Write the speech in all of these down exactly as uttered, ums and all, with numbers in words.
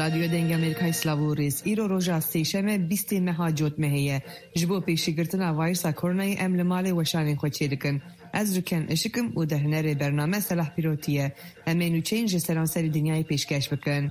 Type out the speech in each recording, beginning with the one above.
رادیو دنگ امریکای سلاوریز ایرو روژا سیشمه بیست ماه جوت مهیه جبو پیشگرتنا وایرس کرونا ام لمال وشانی خود چیدکن از رکن اشکم و دهنر برنامه صلاح پیروتیه امینو چینج سرانسری دنیای پیشکش بکن.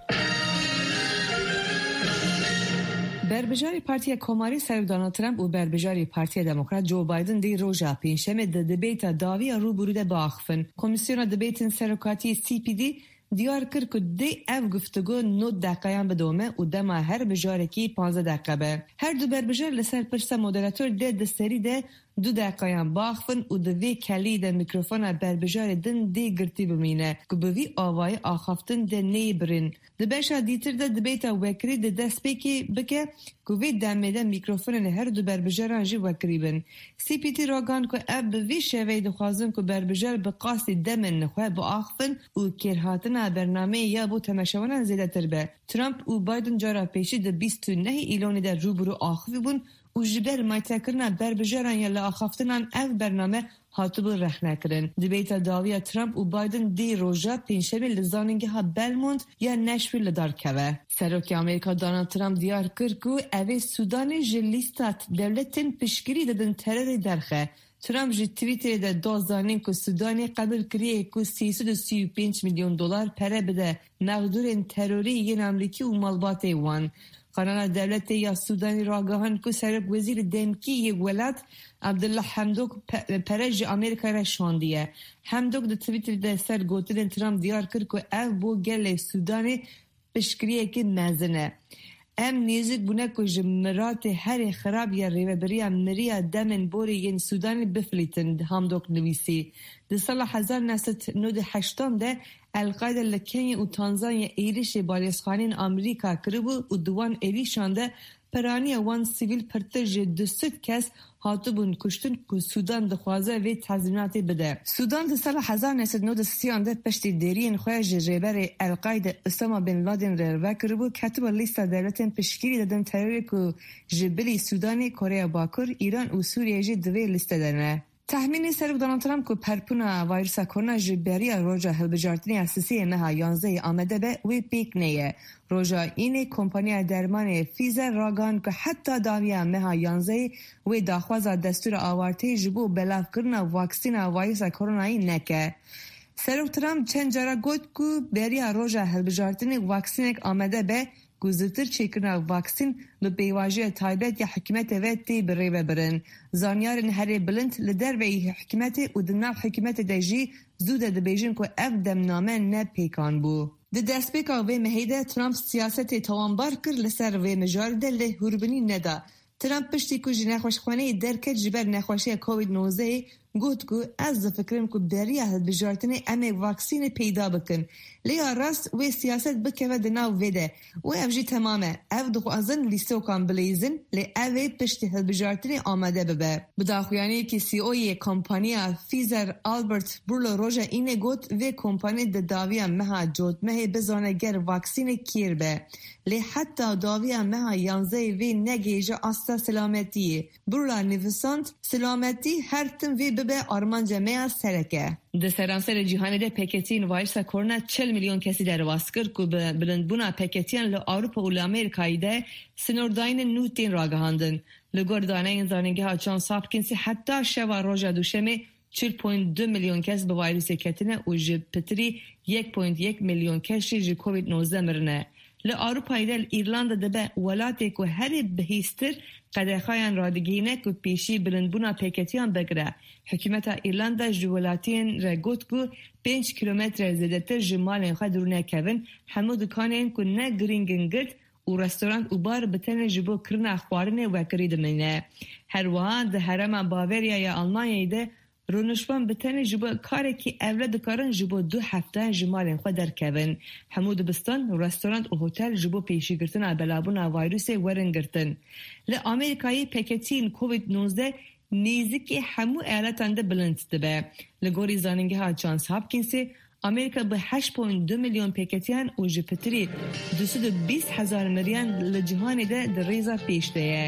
بربجاری پارتی کماری سر دونالد ترامپ و بربجاری پارتی دموکرات جو بایدن دی روژا پینشمه د دبیت داوی روبرو ده باخفن کمیسیون دبیتن سرکاتی سی پی دی دیار کرد که دی اف گفتگو نو دقیقیان بدومه و دما هر بجارکی پانزده دقیقه به هر دو بربجار لسر پرسا مدراتور ده دستری ده دو دقیقیان باخفن و دوی کلی ده میکروفون بربجار دن دی گرتی بمینه که بوی آوای آخافتن ده نیبرین ده بشا دیتر ده دبیتا وکری ده دست بیکی بکه که وی دمه ده میکروفون هر دو بربجاران جی وکری بن سی پی تی راگان که اب بوی شوی دخوازن که بربجار بقاسی دمن نخواه با آخفن و کرهاتن برنامه یا بو تماشاوانان زیده تر به ترامپ و بایدن جارا پیشی ده بیست و نه ایلونی ده روبرو آخفی بون و جبر مایتکرنا بربجاران یا لآخافتنان اف برنامه هاتبو رخنه کرن. دبیتا داویا ترامپ و بایدن دی روژا پینشمی لزاننگه ها بلموند یا نشوی لدار که. سروکی امریکا دونالد ترامپ دیار کرد که اوه سودان جلیستات دولتین پشگیری دادن ترر درخه. ترامپ جی توییتر ده دوزانین که سودانی قبول کریه که سیصد و سی و پنج میلیون دلار پره بده مقدور تروری ین امریکی و مالبات وان. قانون دولت یا سودانی راگهان که سرک وزیر دمکی یک ولد عبدالله حمدوک پرج امریکا را شاندیه. حمدوک ده توییتر ده سر گوتن ترامپ دیار کرد که او بو گل سودانی بشکریه که مزنه. ام نیزک بونه که جمرات هر خراب یا ریوبریا مریا دمن بوری ین سودانی بفلیتن حمدوک نویسی. ده سال هزار و نهصد و نود و هشت ده القاعده لکنی و تانزانیا ایریش بالیسخانین امریکا کربو و دوان ایریشانده پرانی وان سیویل پرتج دوست کس هاتبون کشتن که سودان دخوازه و تزمیناتی بده. سودان ده سال هزار و نهصد و نود و سه ده پشتی دیرین خواه جریبر القاعده اسامه بن لادن رو کربو کتب لیست دولتین پشکیری دادن تروری که جبلی سودانی کره باکر ایران و سوریه جی دوی لیست دارنه. تحمینی سرک دونالد ترامپ که پرپونا وایرس کرونا جبری روژا هلبجارتنی اساسی مها یانزده آمده به وی پیک نیه. روژا این کمپانی درمان فیزر راگان که حتی داویا مها یانزده وی داخواز دستور آوارتی جبو بلاف کرنا واکسین وایرس کرونایی نکه. سرک ترامپ چند جارا گفت که بری روژا هلبجارتنی واکسینک آمده به گزیتر چیکرنا واکسین به بیواژه تایبت یا حکمت و تی بری ببرن. زانیارن هری بلند لدر وی حکمت و دناب حکمت دجی زود دبیجن که اف دمنامه نه پیکان بو. د دست پیکا و مهیده ترامپ سیاست توانبار کر لسر و مجارده له هربنی ندا. ترامپ پشتی که جی نخوشخانه درکت جبر نخوشی کووید نوزده گوت که از فکرم که بریه هلبجارتنی امی واکسین پیدا بکن. لیا راست و سیاست بکه و دناو ویده و افجی تمامه اف دخوازن لیستو کام بلیزن لی اوی پشتی هلبجارتنی آمده ببه. بداخویانی که سی اوی کمپانیا فیزر آلبرت برلو روژا اینه گوت و کمپانی د داویا مها جود مه بزانه گر واکسین کیر به لی حتی داویا مها یانزه وی نگیجه استا سلامتیه. برلو نویساند سلامتی هر تن وی ببه آرمان جمعه سرکه. د سرانسر جهانی ده پکتین وایرس کرونا چهل میلیون کسی در واسکر که بلندبونا پکتین ل اروپا و امریکایی ده سنورداین نوتین راگهاندن. لگردانه این زاننگه ها چون سابکینسی حتی شوا روژا دوشمه چهل پوینت دو میلیون کس به وایرس کتینه و جب پتری یک پوینت یک میلیون کسی جی کووید نوزده مرنه. ل اروپایی ده ایرلند ده به ولاتی که هر بهیستر قدرخواهان رادگینه که پیشی بلندبونا پیکتیان بگره. حکومت ایرلند جولاتین را گوت که پنج کیلومتر زیده تر جمالین خواه درونه کون همو دکانین که نه گرینگنگرد و رستوران و بار بتنه جبو کرنا خوارنه و کرید منه. هر وان ده هرم باوریا یا آلمانیای ده رونشبان بتنه جبو کاری که اول دکارن جبو دو هفته جمالین خواه در کون. همو دبستان رستوران و هتل جبو پیشی گرتن بلابون ویروس ورن گرتن. ل امریکایی پکتین کووید نوزده نیزی همو ایالتان ده بلند ده. لگوری زاننگه ها جانس هاپکینسی امریکا به هشت پوینت دو میلیون پیکتیان و جپتری دویست و بیست هزار مریان لجهان ده در ریزا پیش ده.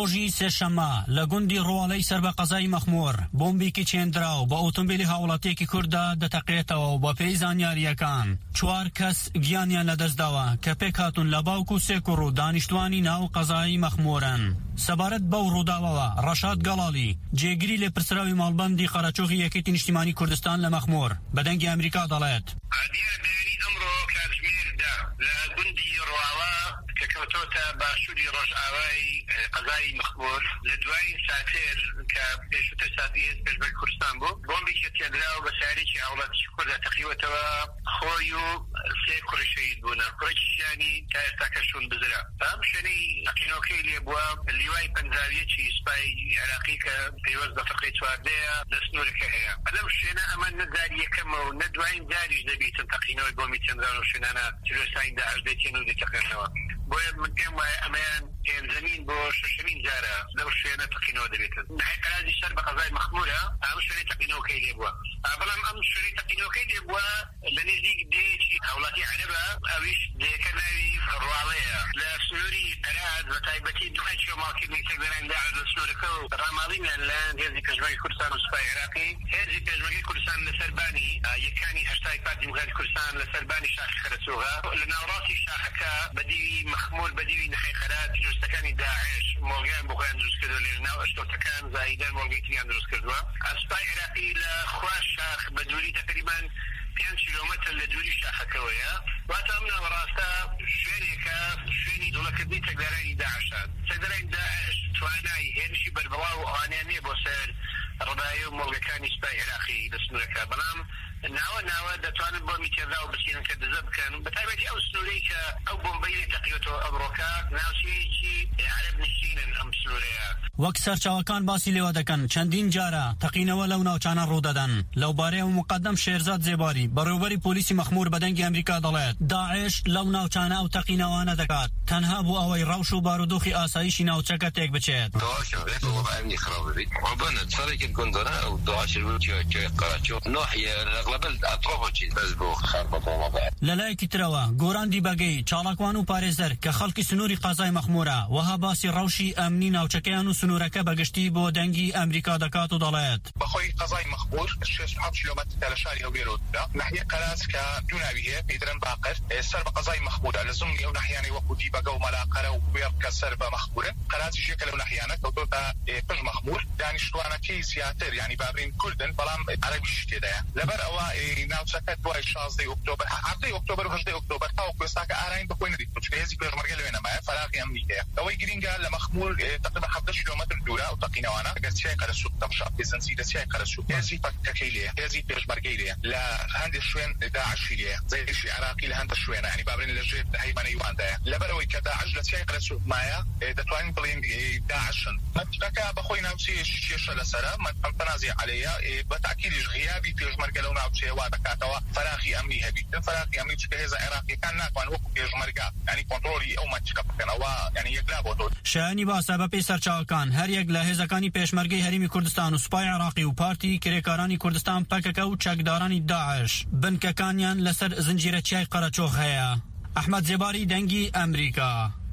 ڕۆژی سێشەممە لە گوندی ڕۆڵەی سەر بە قەزای مەخموور بۆمبێکی چێندراو بە ئۆتۆمبیلی هاوڵاتیەکی کووردا دەتەقێتەوە و بە پێی زانیاریەکان چوار کەس گیانیان لەدەستداوە کە پێک هاتوون لە باوک و سێ کوڕ و دانیشتوانی ناو قەزای مەخموورن. سەبارەت بەو ڕووداوەوە ڕەشاد گەڵاڵی جێگیری لێ پرسراوی ماڵبەندی خەرەچۆخی یەکێتی نیشتیمانی کوردستان لە مەخموور بە دەنگی ئەمریکا دەڵێت لە گوندی ڕواوە کە کەوتۆتە باشووری ڕۆژئاوای قەزای مەخموور لە دوای ساتێر کە پێشووتە ساتی هێز پێشبەری کوردستان بوو بۆمبێکی تێنراوە بە ساریکی هاوڵاتی کووردا تەقیوەتەوە خۆی و سێ کوڕی شەهید بوونە کوڕێکیشیانی تا ئێستا کەشون بزرا بەم شوێنەی تەقینەوەکەی لێ بووە لیوای پەنجاویەکی سوپای عێراقی کە پەیوەست بە فەقەی چواردەیە لە سنوورەکە هەیە بەلەم شوێنە ئەمە نەداری یەکەمە و نەدوایین داریش دەبیتن تەقینەوەی بۆمی تێنراو و شوێنانە تیرۆساین داعش دەیتێن و دەتەقێنەوە بۆیە من پێم وایە ئەمەیان پێنجەمین بۆ شەشەمین جارە لەو شوێنە تەقینەوە دەبێتن نایقەرازی سەر بە قەزای مەخموورە ئەم شوێنەی تەقینەوەکەی لێ بووە بەڵام ئەم شوێنەی تەقینەوەکەی لێ بووە لە نزیک دێکی هاوڵاتی عەرەبە ئەویش دێکە ناوی ڕواڵەیە لە سنووری عێراق بە تایبەتی دوای چێماڵکردنی سەردەرانی داعش لە سنوورەکە و ڕاماڵینیان لە هێزی پێشمەرگەی کوردستان و سوپای عێراقی هێزی پێشمەرگەی کوردستان لە سەربانی یەکانی هەشتای پارتی دیموکراتی کوردستان لە سەربانی شاخی خەرەچۆغا لە ناوڕاستی شاخەکە بەدیوی مەخموور بەدیوی نەخەی خەرات جوستەکانی داعش مۆڵگەیان بۆ خۆیان دروست کردووە لێ ناو ئەشتۆتەکان زایدان مۆڵگەی تریان دروست کردووە ئەسپای عێراقی لە خواش شاخ بە دووری تقریبان پێنج کیلۆمەتر لە دووری شاخەکەوەیە واتە ئەم ناوەڕاستە شوێنێکە شوێنی دوڵەکردنی تەکدارانی داعشان تەکدارانی داعش توانای هێرشی بەربەڵاو و ئەوانیان نییە بۆ سەر ڕێبایە و مۆڵگەکانی سوپای عێراقی لە سنوورەکە بەڵام ناوە ناوە دەتوانن بۆ میتێدا و بچێنن کە دزە بکەن بەتایبەتی ئەو سنوورەی کە ئەو بۆمبەی تەقیوەتەوە ئەمڕۆکە ناوچەیەکی عەرەب نشینن ئەم سنوورەیە. وەک سەرچاوەکان باسی لێوە دەکەن چەندین جارە تەقینەوە لەو ناوچانە ڕوودەدەن لەو بارەیە و مقەدەم شێرزاد زێباری بەڕێوەبەری پۆلیسی مەخموور بە دەنگی ئەمریکا دەڵێت داعش لەو ناوچانە ئەو تەقینەوانە دەکات تەنها بۆ ئەوەی ڕەوش و بارودۆخی ئاسایشی ناوچەکە تێک بچێت. لەلایەکی ترەوە گۆراندی بەگەی چاڵاکوان و پارێزەر کە خەڵکی سنووری قەزای مەخموورە وەها باسی ڕەوشی ئەمنی ناوچەکەیان و سنوورەکە بەگشتی بۆ دەنگی ئەمریکا دەکات و دەڵێت بەخۆی قەزای مەخموور شش و حەوت کیلۆمەتر لە شاری هەولێرەوەدا ناحیە قەراز کە دوو ناوی هەیە پێدرن باقر سەر بە قەزای مەخموورە لە زومنی ئەو ناحیانەی وەکو دیبەگە و مەلاقەرە و کوێر کە سەر بە مەخموورە قەرازیش یەکە لەو ناحیانە کەوتۆتە پشت مەخموور دانیشتوانەکەی زیاتر یعنی بابرین کوردن بەڵام عەرەبیش تێدایە لەبەر ئەوە ناوچەکە دوای شازدەی ئۆکتۆبر هەفتەی ئۆکتۆبر و هەژدەی ئۆکتۆبر تاوەکو ئێستاکە ئاراین بخۆی نەدیت چونکە هێزی پێشمەرگە لەوێ نەمایە فەراغی ئەمنی هەیە ئەوەی گرینگە لە مەخموور تقریبا حەڤدە کیلۆمەتر دوورە ئەو تەقینەوانە ئەگەر چیای قەرەسووک تەمشا پێزەنسی لە چیای قەرەسووک هێزی پەکەکەی لێیە هێزی پێشمەرگەی لێیە لە هەندێک شوێن داعشی لێیە زەیشی عێراقی لە هەندە شوێنە ینی بابرین لەژێر هەیمانەی واندایە لەبەرەوەی کە داعش لە چیای قەرەسووک مایە دەتوانین بڵێن داعشن منطقەکە بەخۆی ناوچەیەکی کێشە لەسەرە مەتەنازی عەلەیە بە تاکیدیش غیابی پێشمەرگە لەو ناوچەیە وا دەکاتەوە فەراغی ئەمنی هەبیت فەراغی ئەمنی چکە هێزە عێراقیەکان ناتوان وەکو پێشمەرگە ینی کۆنتڕۆلی ئەو مەنچکە بکەنەوە ینی یەکلا بۆ تۆ شایانی باسە بە پێی سەرچاوەکان هەر یەک لە هێزەکانی پێشمەرگەی هەرێمی کوردستان و سوپای عێراقی و پارتی کرێکارانی کوردستان پەکەکە و چەکدارانی داعش بنکەکانیان لەسەر زنجیرە چیای قەرەچۆغ هەیە. ئەحمەد زێباری دەنگی ئەمریکا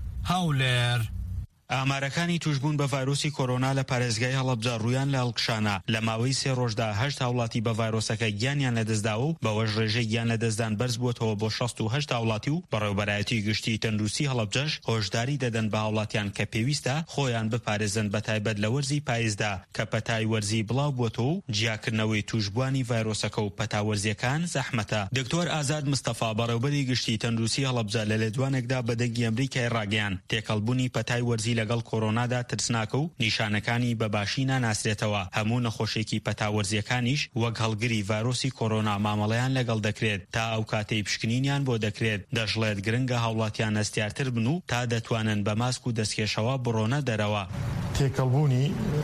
هەولێر. ئامارەکانی توشبوون بە ڤایرۆسی کۆرۆنا لە پارێزگای هەڵەبجە ڕوویان لە هەڵکشانە لە ماوەی سێ ڕۆژدا هەشت هاوڵاتی بە ڤایرۆسەکە گیانیان لەدەستداوە و بەوەش ڕێژەی گیان لەدەستدان بەرز بووەتەوە بۆ شەست و هەشت هاوڵاتی و بەڕێوەبەرایەتی گشتی تەندروستی هەڵەبجەش هۆشداری دەدەن بە هاوڵاتیان کە پێویستە خۆیان بپارێزن بە تایبەت لە وەرزی پاییزدا کە پەتای وەرزی بڵاو بووەتەوە و جیاکردنەوەی توشبوانی ڤایرۆسەکە و پەتاوەرزیەکان زەحمەتە. دکتۆر ئازاد مستەفا بەڕێوەبەری گشتی تەندروستی هەڵەبجە لە لێدوانێکدا بە دەنگی ئەمریکای ڕاگەیاند تێکەڵبوونی پەتای وەرزی لەگەڵ کۆرۆنادا ترسناکە و نیشانەکانی بەباشی ناناسرێتەوە هەموو نەخۆشێکی پەتاوەرزیەکانیش وەک هەڵگری ڤایرۆسی کۆرۆنا مامەڵەیان لەگەڵ دەکرێت تا ئەو کاتەی پشکنینیان بۆ دەکرێت دەژڵێت گرنگە هاوڵاتیان ئەستیارتر بن و تا دەتوانن بە ماسک و دەستکێشەوە بڕۆنە دەرەوە. تێکەڵبوونی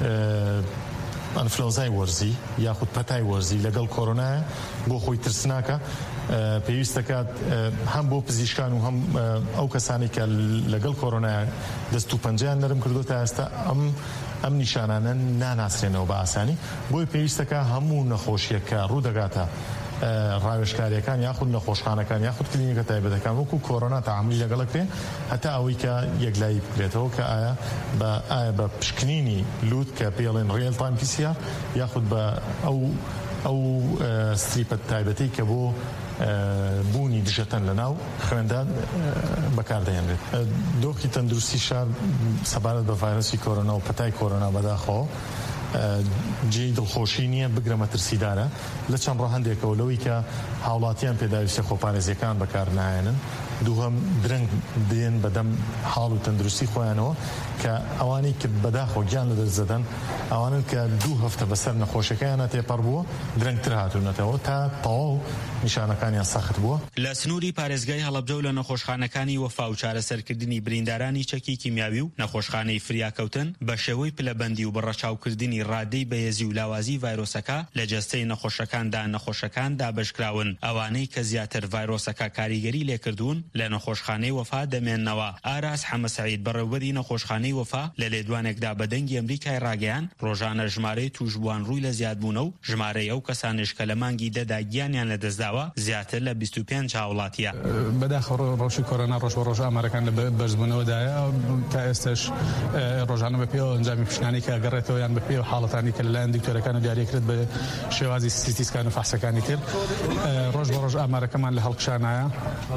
ئەنفلۆنزای وەرزی یاخود پەتای وەرزی لەگەڵ کۆرۆنا بۆ خۆی ترسناکە پێویست دەکات هەم بۆ پزیشکان و هەم ئەو کەسانی کە لەگەڵ کۆرۆنا دەست و پەنجەیان نەرم کردو تا ئێستا ئەم ئەم نیشانانە ناناسرێنەوە بە ئاسانی بۆی پێویستەکە هەموو نەخۆشیەکە ڕوو دەگاتە ڕاوێژکاریەکان یاخود نەخۆشخانەکان یاخود کلینیکە تایبەتەکان وەکو کۆرۆنا تەعاملی لەگەڵەکرێ هەتا ئەوەی کە یەکلایی بکرێتەوە کە ئایا بە ئایا بە پشکنینی لووت کە پێڵێن ڕێل تایم پی سی آر یاخود بە ئەو ئەو ستریپە تایبەتەی کە بۆ بوونی دژەتەن لە ناو خوێندا بەکاردەهێنرێت. دۆخی تەندروستی شار سەبارەت بە ڤایرۆسی کۆرۆنا و پەتای کۆرۆنا بەداخەوە جێی دڵخۆشی نییە بگرە مەترسیدارە لە چەند ڕۆ هەندێکەوە لەوەی کە هاوڵاتیان پێداویستە خۆپارێزیەکان بەکار نایەنن دووهەم درەنگ دێن بەدەم حاڵ و تەندروستی خۆیانەوە کە ئەوانەی کە بەداخۆ گیان لە دەستدەدەن ئەوانن کە دوو هەفتە بەسەر نەخۆشەکەیانە تێپەڕ بووە درەنگتر هاتوونەتەوە تا تەواو نیشانەکانیان سەخت بووە. لە سنووری پارێزگای هەڵەبجە و لە نەخۆشخانەکانی وەفا و چارەسەرکردنی بریندارانی چەکی کیمیاوی و نەخۆشخانەی فریاکەوتن بە شێوەی پلەبەندی و بەڕەچاوکردنی ڕادەی بەهێزی و لاوازی ڤایرۆسەکە لە جەستەی نەخۆشەکاندا نەخۆشەکان دابەشکراون. ئەوانەی کە زیاتر ڤایرۆسەکە کاریگەری لێکردوون لە نەخۆشخانەی وەفا دەمێننەوە. ئاراس حەمەسعید بەڕێوەبەری نەخۆشخانەی وەفا لە لێدوانێکدا بە دەنگی ئەمریکای ڕاگەیان ڕۆژانە ژمارەی توشبووان ڕووی لە زیادبوونە و ژمارەی ئەو کەسانش کە لە مانگی دەدا گیانیان لەدەستداوە زیاتر لە بیست و پێنج وڵاتیە. بەداخەوە ڕۆژی کۆرۆنا ڕۆژ بە ڕۆژ ئامارەکان لە بەرزبوونەوەدایە تا ئێستش ڕۆژانە بە پێوە ئەنجامی پیشنانی کە ئەگەڕێتەوە یان بە پێوە حاڵەتانی کە لەلایەن دیکتۆرەکانە دیاریکرێت بە شێوازی سیتی سکان و فەحسەکانی تر ڕۆژ بە ڕۆژ ئامارەکەمان لە هەڵکشانایە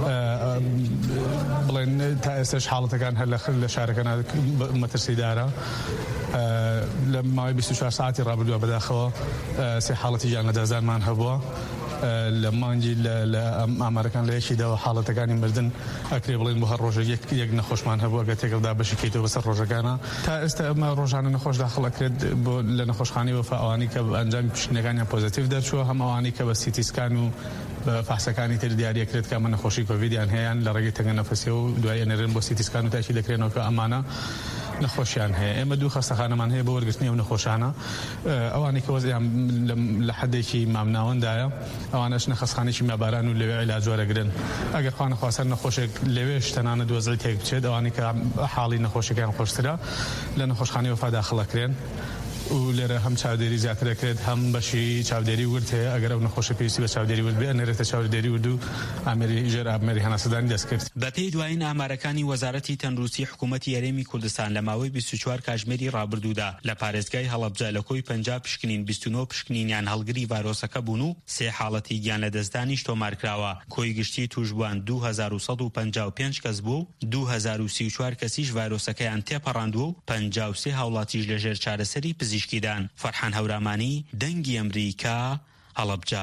بڵێن تا ئێستش حاڵەتەکان هەر لە شارەکەنا مەترسیدارە. لە ماوەی بیست و چوار ساعتی ڕابردووە بەداخەوە سێ حاڵەتی گیان لەدەستدانمان هەبووە لە مانگی لە ئامارەکان لە یەکیداوە حاڵەتەکانی مردن ئەکرێ بڵێن بۆ هەر ڕۆژە یەک نەخۆشمان هەبووە گە تێکەڵدا بەشکەیتەوە بەسەر ڕۆژەکانە تا ئێستا ئەمە ڕۆژانە نەخۆش داخڵ ئەکرێت بۆ لە نەخۆشخانەی وەفا ئەوانەی کە ئەنجامی پیشنەکانیان پۆزیتیڤ دەرچووە هەم ئەوانەی کە بە سیتی سکان و بە فەحسەکانی تر دیاریەکرێت کە ئەمە نەخۆشی کۆڤیدیان هەیەیان لە ڕێگەی تەنگەنەفەسیە و دوای ئەنێرن بۆ سیتی سکان و تاکی دەکرێنەوە کە ئەمانە نەخۆشیان هەیە. ئێمە دوو خەستەخانەمان هەیە بۆ وەرگرتنی ئەو نەخۆشانە ئەوانەی کە وەزیان لە حەدێکی مامناوەندایە ئەوانەش نەخەستخانێکی میاباران و لەوێ عیلاج وەرەگرن. ئەگەر خوا نەخواستە نەخۆشێک لەوێش تەنانە دۆزەی تێک بچێت ئەوانەی کە حاڵی نەخۆشیەکان خۆشترە لە نەخۆشخانەی وەفا داخڵەکرێن و لێرە هەم چاودێری زیاترەکرێت هەم بەشی چاودێری ورد هەیە ئەگەر ئەو نەخۆشە پێویستی بە چاودێری ورد بێ ئەنێرێتە چاودێری ورد و ئامێری ژێر ئابمێری هەناسەدانی دەستکرد. بە پێی دوایین ئامارەکانی وەزارەتی تەندروستی حکوومەتی یاریمی کوردستان لە ماوەی بیست و چوار کاتژمێری ڕابردوودا لە پارێزگای هەڵەبجە لە کۆی پەنجا پشکنین بیست و نۆ پشکنینیان هەڵگری ڤایرۆسەکە بوون و سێ حاڵەتی گیان لەدەستدانیش تۆمارکراوە. کۆی گشتی توشبووان دوو هەزار و سەد و پەنجا و پێنج کەس بوو و دوو هەزار و سی و چوار کەسیش ڤایرۆسەکەیان تێپەڕاندووە و پەنجا و سێ هاوڵاتیش لەژێر چارەسەری پزیشکیدان. فەرحان هەورامانی دەنگی ئەمریکا هەڵەبجە.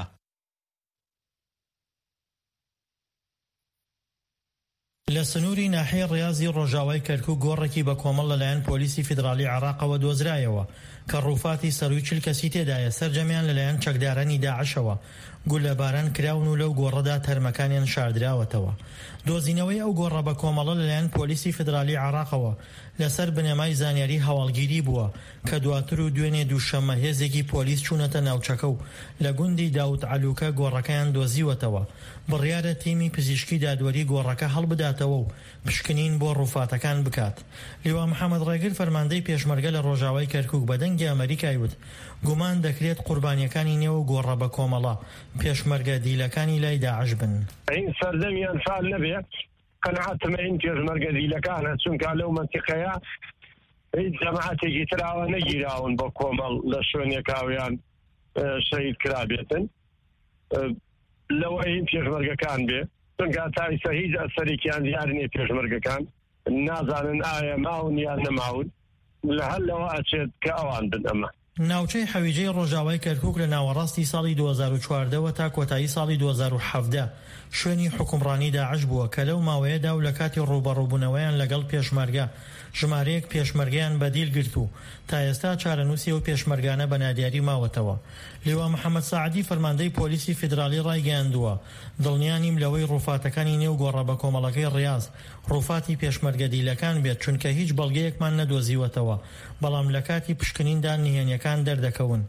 لە سنووری ناحیەی ڕیازی ڕۆژاوای کەرکووک گۆڕێکی بە کۆمەڵ لەلایەن پۆلیسی فیدرالی عێراقەوە دۆزرایەوە کە ڕووفاتی سەرووی چل کەسی تێدایە سەرجەمیان لەلایەن چەکدارانی داعشەوە گولەباران کراون و لەو گۆڕەدا تەرمەکانیان شاردراوەتەوە. دۆزینەوەی ئەو گۆڕە بە کۆمەڵە لەلایەن پۆلیسی فیدرالی عێراقەوە لەسەر بنەمای زانیاری هەواڵگیری بووە کە دواتر و دوێنێ دووشەممە هێزێکی پۆلیس چوونەتە ناوچەکە و لە گوندی داوت عەلووکە گۆڕەکەیان دۆزیوەتەوە. بڕیارە تیمی پزیشکی دادوەری گۆڕەکە هەڵبداتەوە و پشکنین بۆ ڕووفاتەکان بکات. لیوا محەممەد ڕێگر فەرماندەی پێشمەرگە لە ڕۆژاوای کەرکووک بە دەنگی ئەمریکای وت گومان دەکرێت قوربانیەکانی نێوە گۆڕە بە کۆمەڵە پێشمەرگە دیلەکانی لای داعش بن. این سەردەمیان فعال نەبێ قەنەعەتمە این پێشمەرگە دیلەکانە چونکە لەو مەنتیقەیە هیچ جەماعەتێکی تراوە نەگیراون بۆ کۆمەڵ لە شوێنێکاویان شەهید کرابێتن لەوە این پێشمەرگەکان بێ چونکە تایسە هیچ ئەسەرێکیان دیار نییە پێشمەرگەکان نازانن ئایا ماون یان نەماون لە هەر لەوە ئەچێت کە ئەوان بن. ئەمە ناوچەی حەویجەی ڕۆژاوای کەرکووک لە ناوەڕاستی ساڵی دوو هەزار و چواردەوە تا کۆتایی ساڵی دوو هەزار و حەڤدە شوێنی حکومڕانی داعش بووە کە لەو ماوەیەدا و لە کاتی ڕووبەڕووبوونەوەیان لەگەڵ پێشمەرگە ژمارەیەک پێشمەرگیان بەدیل گرت و تا ئێستا چارەنووسی و پێشمەرگانە بە نادیاری ماوەتەوە. لیوا محەممەد ساعدی فەرماندەی پۆلیسی فیدرالی ڕایگەیاندووە دڵنیانیم لەوەی ڕووفاتەکانی نێو گۆڕە بە کۆمەڵەکەی ڕیاز ڕووفاتی پێشمەرگە دیلەکان بێت چونکە هیچ بەڵگەیەکمان نەدۆزیوەتەوە بەڵام لە کاتی پشکنیندا نهێنیەکان دەردەکەون.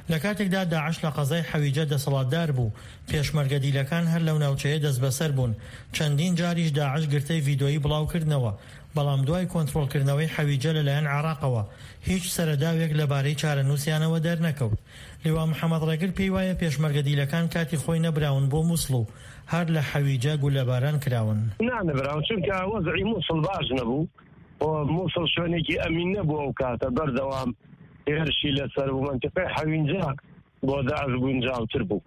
لە کاتێکدا داعش لە قەزای حەویجە دەسەڵاتدار بوو پێشمەرگە دیلەکان هەر لەو ناوچەیە دەست بەسەر بوون. چەندین جاریش داعش گرتەی ڤیدۆیی بڵاوکردنەوە، بەڵام دوای کۆنتڕۆڵکردنەوەی حەویجە لەلایەن عێراقەوە هیچ سەرەداوێک لەبارەی چارەنووسیانەوە دەرنەکەوت. لیوا محەممەد ڕێگر پێی وایە پێشمەرگە دیلەکان کاتی خۆی نەبراون بۆ مووسڵ و هەر لە حەویجە گولەباران کراون. نانەبراون چونکە وەزعی مووسڵ باش نەبوو، مووسڵ شوێنێکی ئەمین نەبوو ئەو کاتە بەردەوام هێرشی لەسەر بوو. منتیقەی حەویجە بۆ داعش گونجاوتر بوو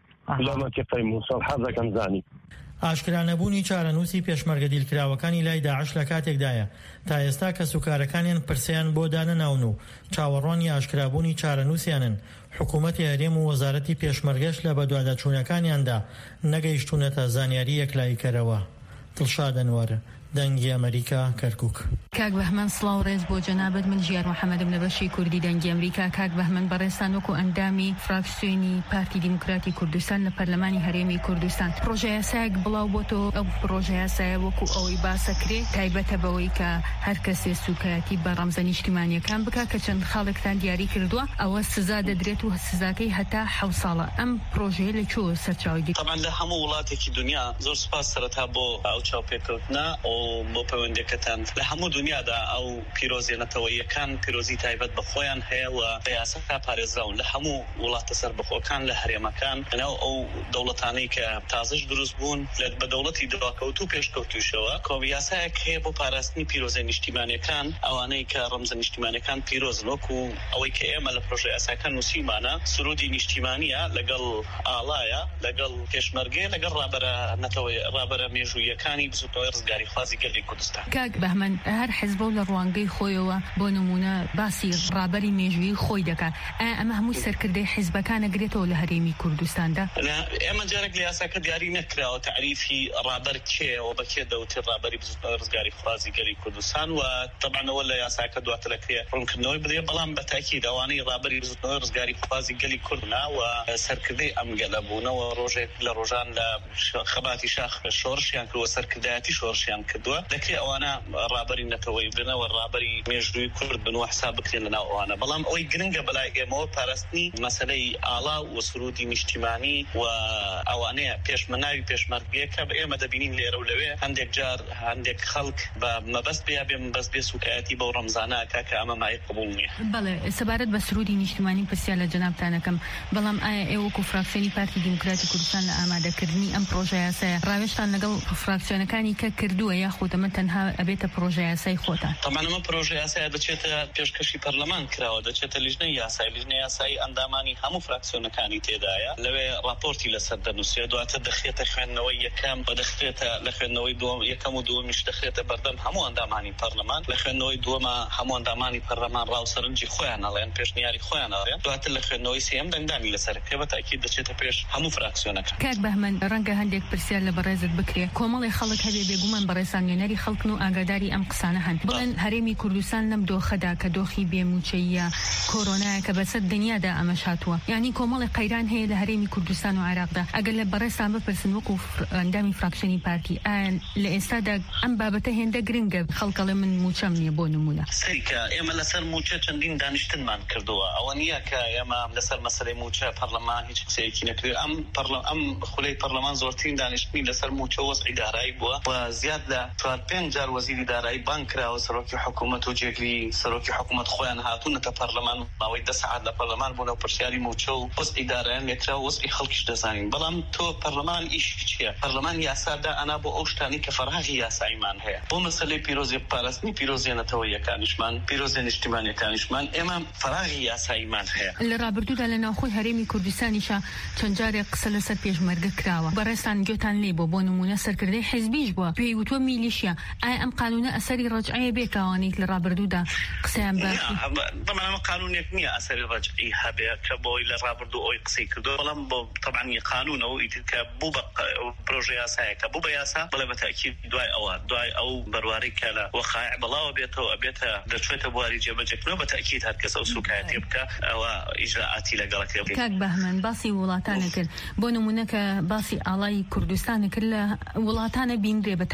لە منتیقەی مووسڵ. حەزەکەم زانی ئاشکرانەبوونی چارەنووسی پێشمەرگە دیلکراوەکانی لای داعش لە کاتێکدایە تا ئێستا کە سوکارەکانیان پرسیان بۆ دانەناون و چاوەڕوانی ئاشکرابوونی چارەنووسیانن. حکوومەتی هەرێم و وەزارەتی پێشمەرگەش لە بەدواداچوونەکانیاندا نەگەیشتوونەتە زانیاری یەکلاییکەرەوە. دڵشاد ئەنوەر، دەنگی ئەمریکا، کەرکووک. کاک بەهمەن سڵاو ڕێز بۆ جەنابەت. من ژیار محەممەدم لە بەشی کوردی دەنگی ئەمریکا. کاک بەهمەن بەڕێستان وەکو ئەندامی فراکسیۆنی پارتی دیموکراتی کوردستان لە پەرلەمانی هەرێمی کوردستان پرۆژە یاسایەک بڵاو بۆتەوە. ئەو پرۆژە یاسایە وەکو ئەوەی باسەکرێ تایبەتە بەوەی کە هەر کەسێ سوکایەتی بە ڕەمزە نیشتیمانیەکان بکە کە چەند خاڵێکتان دیاری کردووە ئەوە سزا دەدرێت و سزاکەی هەتا حەوت ساڵە. ئەم پرۆژەیە لەکوێ سەرچاوی گرت؟ طبعا لە هەموو وڵاتێکی دنیا زۆر سپاس سەرەتا بۆ ئەو چاوپێکەوتنە و بۆ پەیوەندیەکەتان. لە هەموو دنیادا ئەو پیرۆزیێنەتەوەیەکان پیرۆزی تایبەت بەخۆیان هەیە و بە یاساکا پارێزراون لە هەموو وڵاتە سەربەخۆکان لە هەرێمەکان لەناو ئەو دەوڵەتانەی کە تازەش دروست بوون بە دەوڵەتی دواکەوت و پێشکەوتوشەوە کۆ یاسایەک هەیە بۆ پاراستنی پیرۆزە نیشتیمانیەکان ئەوانەی کە ڕەمزە نیشتیمانیەکان پیرۆزن وەکو ئەوەی کە ئێمە لە پرۆژە یاساکان نووسیمانە سرودی نیشتیمانیە لەگەڵ ئاڵایە لەگەڵ پێشمەرگێ لەگەڵ ڕابەرە نەتەوەی ڕابەرە مێژوویەکانی بزوتنەوەی ڕزگاری خوازی گەلی کوردستان. کاک بەهمەن هەر حیزب لە ڕوانگەی خۆیەوە بۆ نمونە باسی ڕابەری مێژووی خۆی دەکات. ئەمە هەموو سەرکردەی حیزبەکان ئەگرێتەوە لە هەرێمی کوردستاندا؟ ئێمە جارێک لە یاساکە دیاری نەکراوە تعریفی ڕابەر کێەوە بەکێ دەوتێت ڕابەری بزوتنەوەی ڕزگاری خوازی گەلی کوردستان و طبعاًەوە لە یاساکە دواتر لەکرێ ڕوونکردنەوەی بدرێت بەڵام بە تاکید ئەوانەی ڕابەری بزوتنەوەی ڕزگاری خوازی گەلی کوردنا و سەرکردەی ئەم گەلە بوونەوە ڕۆژێک لە ڕۆژان لە خەباتی شاخ شۆڕشیان کردووە سەرکردایەتی شۆڕشیان کردووە دەکرێت ئەوانە ڕابەری نەتەوەی بنەوە ڕابەری مێژووی کورد بن و حساب بکرێن لەناو ئەوانە. بەڵام ئەوەی گرنگە بەلای ئێمەوە پاراستنی مەسەلەی ئاڵا و سرودی نیشتیمانی و ئەوانەیە پێشمەناوی پێشمەرگەکە بە ئێمە دەبینین لێرە و لەوێ هەندێک جار هەندێک خەڵک بە مەبەست بیا بێ مەبەست بێ سوکایەتی بەو ڕەمزانە کاکە ئەمە مای قبوڵ نییە. بەڵێ سەبارەت بە سرودی نیشتیمانی پرسیار لە جەنابتانەکەم، بەڵام ئایا ئێوە وەکو فراکسیۆنی پارتی دیموکراتی کوردستان لە ئامادەکردنی ئەم پرۆژە یاسایە ڕاوێشتان لەگەڵ فراکسیۆنەکانی کە کردووە یاخود ئەمە تەنها ئەبێتە پرۆژە یاسای خۆتان؟ طبعاً ئەمە پرۆژە یاسایە دەچێتە پێشکەشی پەرلەمان کراوە، دەچێتە لیژنەی یاسای لیژنەی یاسایی ئەندامانی هەموو فراکسیۆنەکانی تێدایە لەوێ راپۆرتی لەسەر دەنووسێت دواتر دەخرێتە خوێندنەوەی یەکەم و دەخرێتە لە خوێندنەوەی دووەم یەکەم و دووەمیش دەخرێتە بەردەم هەموو ئەندامانی پەرلەمان. لە خوێندنەوەی دووەمە هەموو ئەندامانی پەرلەمان ڕاوسەرنجی خۆیان ئەڵێن پێشنیاری خۆیان ئەڵێن دواتر لە خوێندنەوەی سێم دەنگدانی لەسەر بە تاکید دەچێتە پێش هەموو فراکسیۆنەکان. کاک بەهمەن ڕەنگە هەندێک پرسیار لە بەڕێزت بکرێ کۆمەڵی خەڵک هەبێ بێگومان بەڕێسان نوێنەری خەڵکن و ئاگاداری ئەم قسانە هەن بڵێن هەرێمی کوردستان لەم دۆخەدا کە دۆخی بێموچەیە کۆرۆنایە کە بەسەر دنیادا ئەمەش هاتووە، یعنی کۆمەڵی قەیران هەیە لە هەرێمی کوردستان و عێراقدا. ئەگەر لە بەڕێستان بپرسن وەکو ئەندامی فراکسیۆنی پارتی ئایا لە ئێستادا ئەم بابەتە هێندە گرنگە خەڵکەڵێ من موچەم نییە بۆ نمونە؟ سەریکە ئێمە لەسەر موچە چەندین دانیشتنمان کردووە، ئەوە نییە کە ئێمە لەسەر مەسەلەی موچە پەرلەمان هیچ قسەیەکی نەکرد. ئەم ئەم خولەی پەرلەمان زۆرترین دانیشتنی لەسەر موچە وەزعی دارایی بووە و زیاد لە چوار پێنج جار وەزیری دارایی بان کراوە سەرۆکی حکوومەت و جێگری سەرۆکی حکوومەت خۆیان هاتوونەتە پەرلەمان ماوەی دە سەعات لە پەرلەمان بوون و پرسیاری موچە و وەزعی دارایان لێکراوە وەزعی خەڵکیش دەزانین. بەڵام تۆ پەرلەمان ئیشی چییە؟ پەرلەمان یاسادا ئەنا بۆ ئەو شتانی کە فەرهەغی یاساییمان هەیە بۆ مەسەلەی پیرۆزی پاراستنی پیرۆزیێنەتەوەیەکانیشمان پیرۆزیە نیشتیمانیەکانیشمان ئێمە فەرهەغی یاساییمان هەیە. لە ڕابردوودا لە ناوخۆی هەرێمی کوردستانیشە چەند جارێک قسە لەسەر پێشمەرگە کراوە بەڕێستان گوێتان لێ بۆ بۆ نمونە سەرکردەی حیزبیش بووە پێی وتووە میلیشیا. ئایا ئەم قانونە ئەسەری ڕەجعەیە بێکاوانیت لە ڕابردوودا قسەیان باسی؟ طبعا ئەمە قانونێک نییە ئەسەری ڕەجعی هەبێ کە بۆی لە ڕابردوو ئەوی قسەی کردو، بەڵام بۆ طبعا قانونەوە ئیتر کە بوو بە پرۆژە یاسایەکە بوو بە یاسا بەڵێ بە تاکید دوای ئەوە دوای ئەو بەروارەی کە لە وەقایع بڵاوە بێتەوە ئەبێتە دەچێتە بواری جێبەجێکردنەوە بە تاکید هەر کەس ئەو سوکایەتی بکە ئەوە ئیجراعاتی لەگەڵەکە بکە. کاک بەهمەن باسی وڵاتانە کرد بۆ نمونە کە باسی ئاڵای کوردستانە کرد لە وڵاتانە بیندرێ بە تایبەت وڵات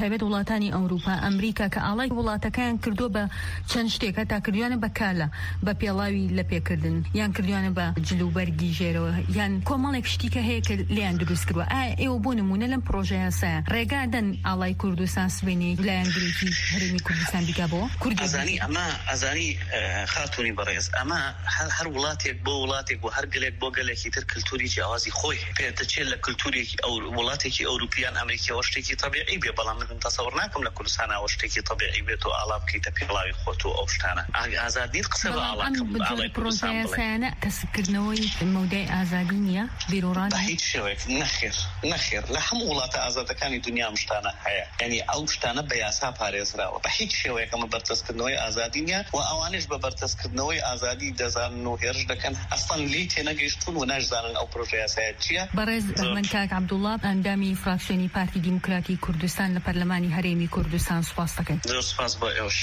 وڵاتانی ئەوروپا ئەمریکا کە ئاڵای وڵاتەکان کردو بە چەند شتێکە تا کردوانە بە کالە بە پێڵاوی لە پێکردن یان کردوانە بە جلوبەرگی ژێرەوە یان کۆمەڵێک شتی کە هەیە کە لیان دروست کردووە. ئایا ئێوە بۆ نمونە لەم پرۆژە یاسایە ڕێگادەن ئاڵای کوردستان سبێنی لایەنگرێکی هەرێمی کوردستان بیکاتەوە؟ ئەزانی ئەمە ئەزانی خاتونی بەڕێز ئەمە هەر وڵاتێک بۆ وڵاتێک بۆ هەر گەلێک بۆ گەلێکی تر کللتوری جیاوازی خۆی پێدەچێت لە کللتوریێکی ئەو وڵاتێکی ئەوروپیان ئەمریکیەوە شتێکی طبیعی بێ، بەڵام من تەسەوڕ ناکەم لە کوردستانەوە شتێکی طبیعی بێت و ئاڵا بکەیتە پێڵاوی خۆت و ئەو شتانە. ئازادیت قسە بە ئاڵای کوردستان بڵێ کەسکردنەوەی مەودای ئازادی نییە بیرۆڕان بە هیچ شێوەیەک نەخێر نەخێر لە هەموو وڵاتە ئازادەکانی دنیا شتانە هەیە، یعنی ئەو شتانە بە یاسا پارێزراوە، بە هیچ شێوەیەک ئەمە بەرتەسکردنەوەی ئازادی نییە و ئەوانش بە بەرتەسکردنەوەی ئازادی دەزانن و هێرش دەکەن ئەسڵەن لی تێنەگەیشتون و نەشزانن ئەو پرۆژە یاسایە چییە. بەڕێز من کاک عەبدوڵڵا ئەندامی فراکسیۆنی پارتی دیموکراتی کوردستان لە پەرلەمانی هەرێمی کوردستان سوپاس دەکەین. زۆر سوپاس بۆ ئێوەش.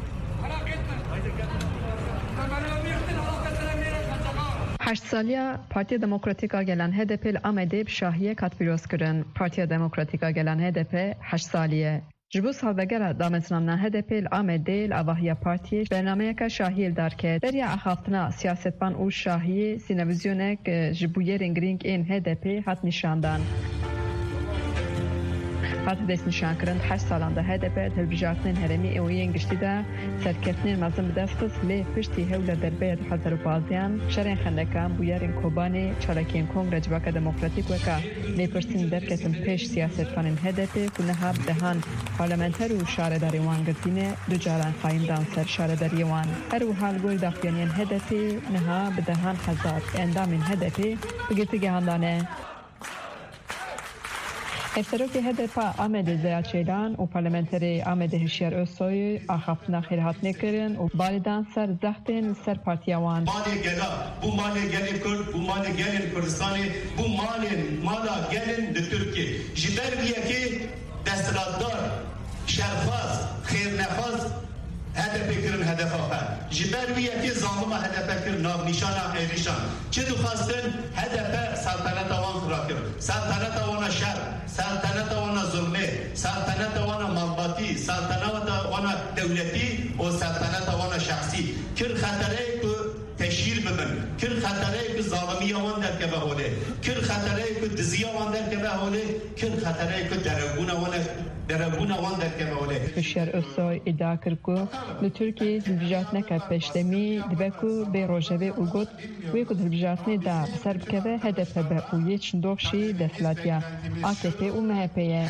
هشت سالیه پارتی دموکراتیکا گلان هدپ آمده شاهیه کات پیروز کردن. پارتی دموکراتیکا گلان هدپ هشت سالیه جبو سالوگر دامزنامنا هدپ آمده الاواهی پارتی برنامه که شاهیل دار که دریا اخافتنا سیاستبان او شاهی سینویزیونک جبوی رنگرینگ این هدپ هات نشاندن. هات دست نشان کردن هشت سالانده هدپ تلویزیون هرمی اویین گشتی ده سرکتنین مزم دستس لی پشتی هول دربیت حضر بازیان شرین خندکان بویارین کوبانی چالکین کنگره جواک دموکراتیک وکا لی پرسین درکتن پیش سیاست فنین هدپ کنها بدهان پارلمانتر و شارداری وان گزینه دو جاران خایم دان سر شارداری وان هر و حال گل داخلین هدپ نها بدهان حزاب اندامین هدپ بگیرتی گهاندانه. افتراقی هدف آمده زیادشیدان و پارلمانتری آمده هشیار اوسوی آخافتنا خیرهات نکرن و باردان سر زختن سر پارتیوان. مالی گلا بو مالی گلی کرد بو مالی گلی کردستانی بو مالی مالا گلن د ترکیه جبر بیکی دستلاتدار شرفاز خیرنخواز هدف کرن هدف آخر جبر بیکی زامما هدف کرن نام نشان ایریشان چه دو خواستن هدف سلطنت آوان خورا کرد سلطنت آوان شر سلطنت آوان ظلمه سلطنت آوان مالباتی سلطنت آوان دولتی و سلطنت آوان شخصی کر خطره که تشهیر ببن کر خطره که ظالمی آوان در که بهوله کر خطره که دزی آوان در که بهوله کر خطره که درگون آوان درگون آوان در که بهوله. هشیار اوسوی ادعا کرد که لترکی دلبیجات نکرد پشتمی دبکو به روژه و گود وی که دلبیجات ندا بسر بکوه هدف به اویه چندوخشی دستلاتیا آکپی و مهپیه.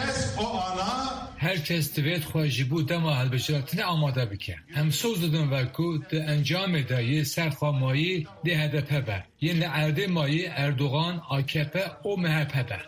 herkes divêt xwe ji bo dema hilbijartinê amade bike. Em soz didin ve ku di encamê de yê serxwemayî dê H D P be. Yên li erdê mayî Erdogan, A K P û M H P be.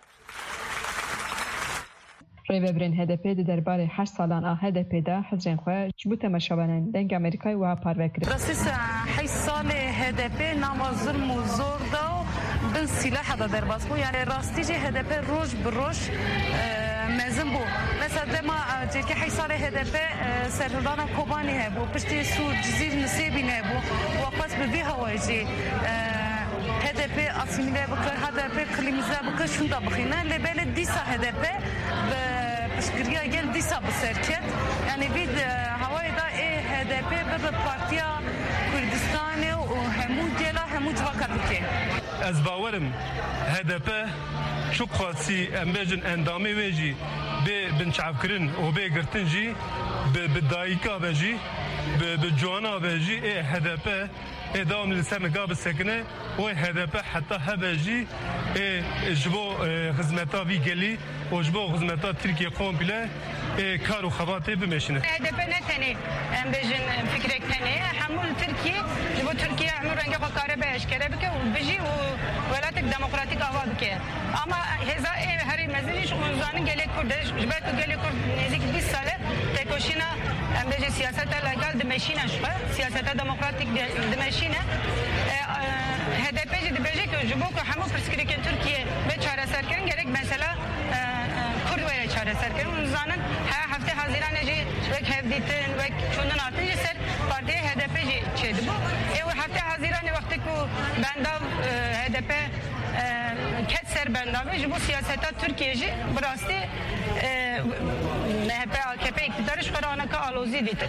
Rêveberên H D P di derbarê heşt salan a H D P de hizrên xwe ji bo temaşevanên deng Amerîkayê wiha parve kirin. Rastî heşt salê H D P nama zulm û zor da bin sîlaha da derbas bû. Yani rastî jî H D P roj bi roj mezin bû. Mesela dema cêkî heşt salê H D P serhildana Kobanî hebû, piştî Sûd, Cizîr, Nisêbîn hebû. Wa qas bi vî hewayê jî H D P asimîle bikir, H D P kilîmize bikir, şûn da bixîne. Lê belê dîsa H D P bi piştgiriya gel dîsa bi serket. Yani vî hewayê da ê H D P bibe Partiya Kurdistanê û hemû gela hemû civaka dike. Ez bawerim H D P çok xwasî em bêjin endamê wê jî bê binçavkirin û bê girtin jî bi dayîka ve jî bi cwana ve jî ê H D P ê dawam li ser niga bisekine û H D P heta hebe jî ê ji bo xizmeta vî gelî û ji bo xizmeta Tirkiye komple ê kar û xebatê bimeşine. H D P ne tenê em bêjin fikrek tenê hemû li Tirkiye ji bo Tirkiye hemû rengê xwe kare be eşkere bike û bijî û welatek demokratîk ava bike. Ama hêza ê herî mezin jî zanin gelê Kurd e ji ber ku gelê Kurd nêzik bîst sal e têkoşîna em bêjin siyaseta legal dimeşîne ji xwe siyaseta demokratîk dimeşîne. H D P jî dibêje ku ji bo ku hemû pirsgirêkên Tirkiye bê çareserkirin gerek mesela Kurd wê çareserkirin û zanin heya heftê Haziranê jî wek hevdîtin wek çûndin hatin jî ser partiyê H D P jî çêdibû. Ê wê heftê Haziranê wextê ku bendav H D P ket ser bendavê ji bo siyaseta Tirkiye jî bi rastî MHP A K P iktidarı şkarana ka alozi dite.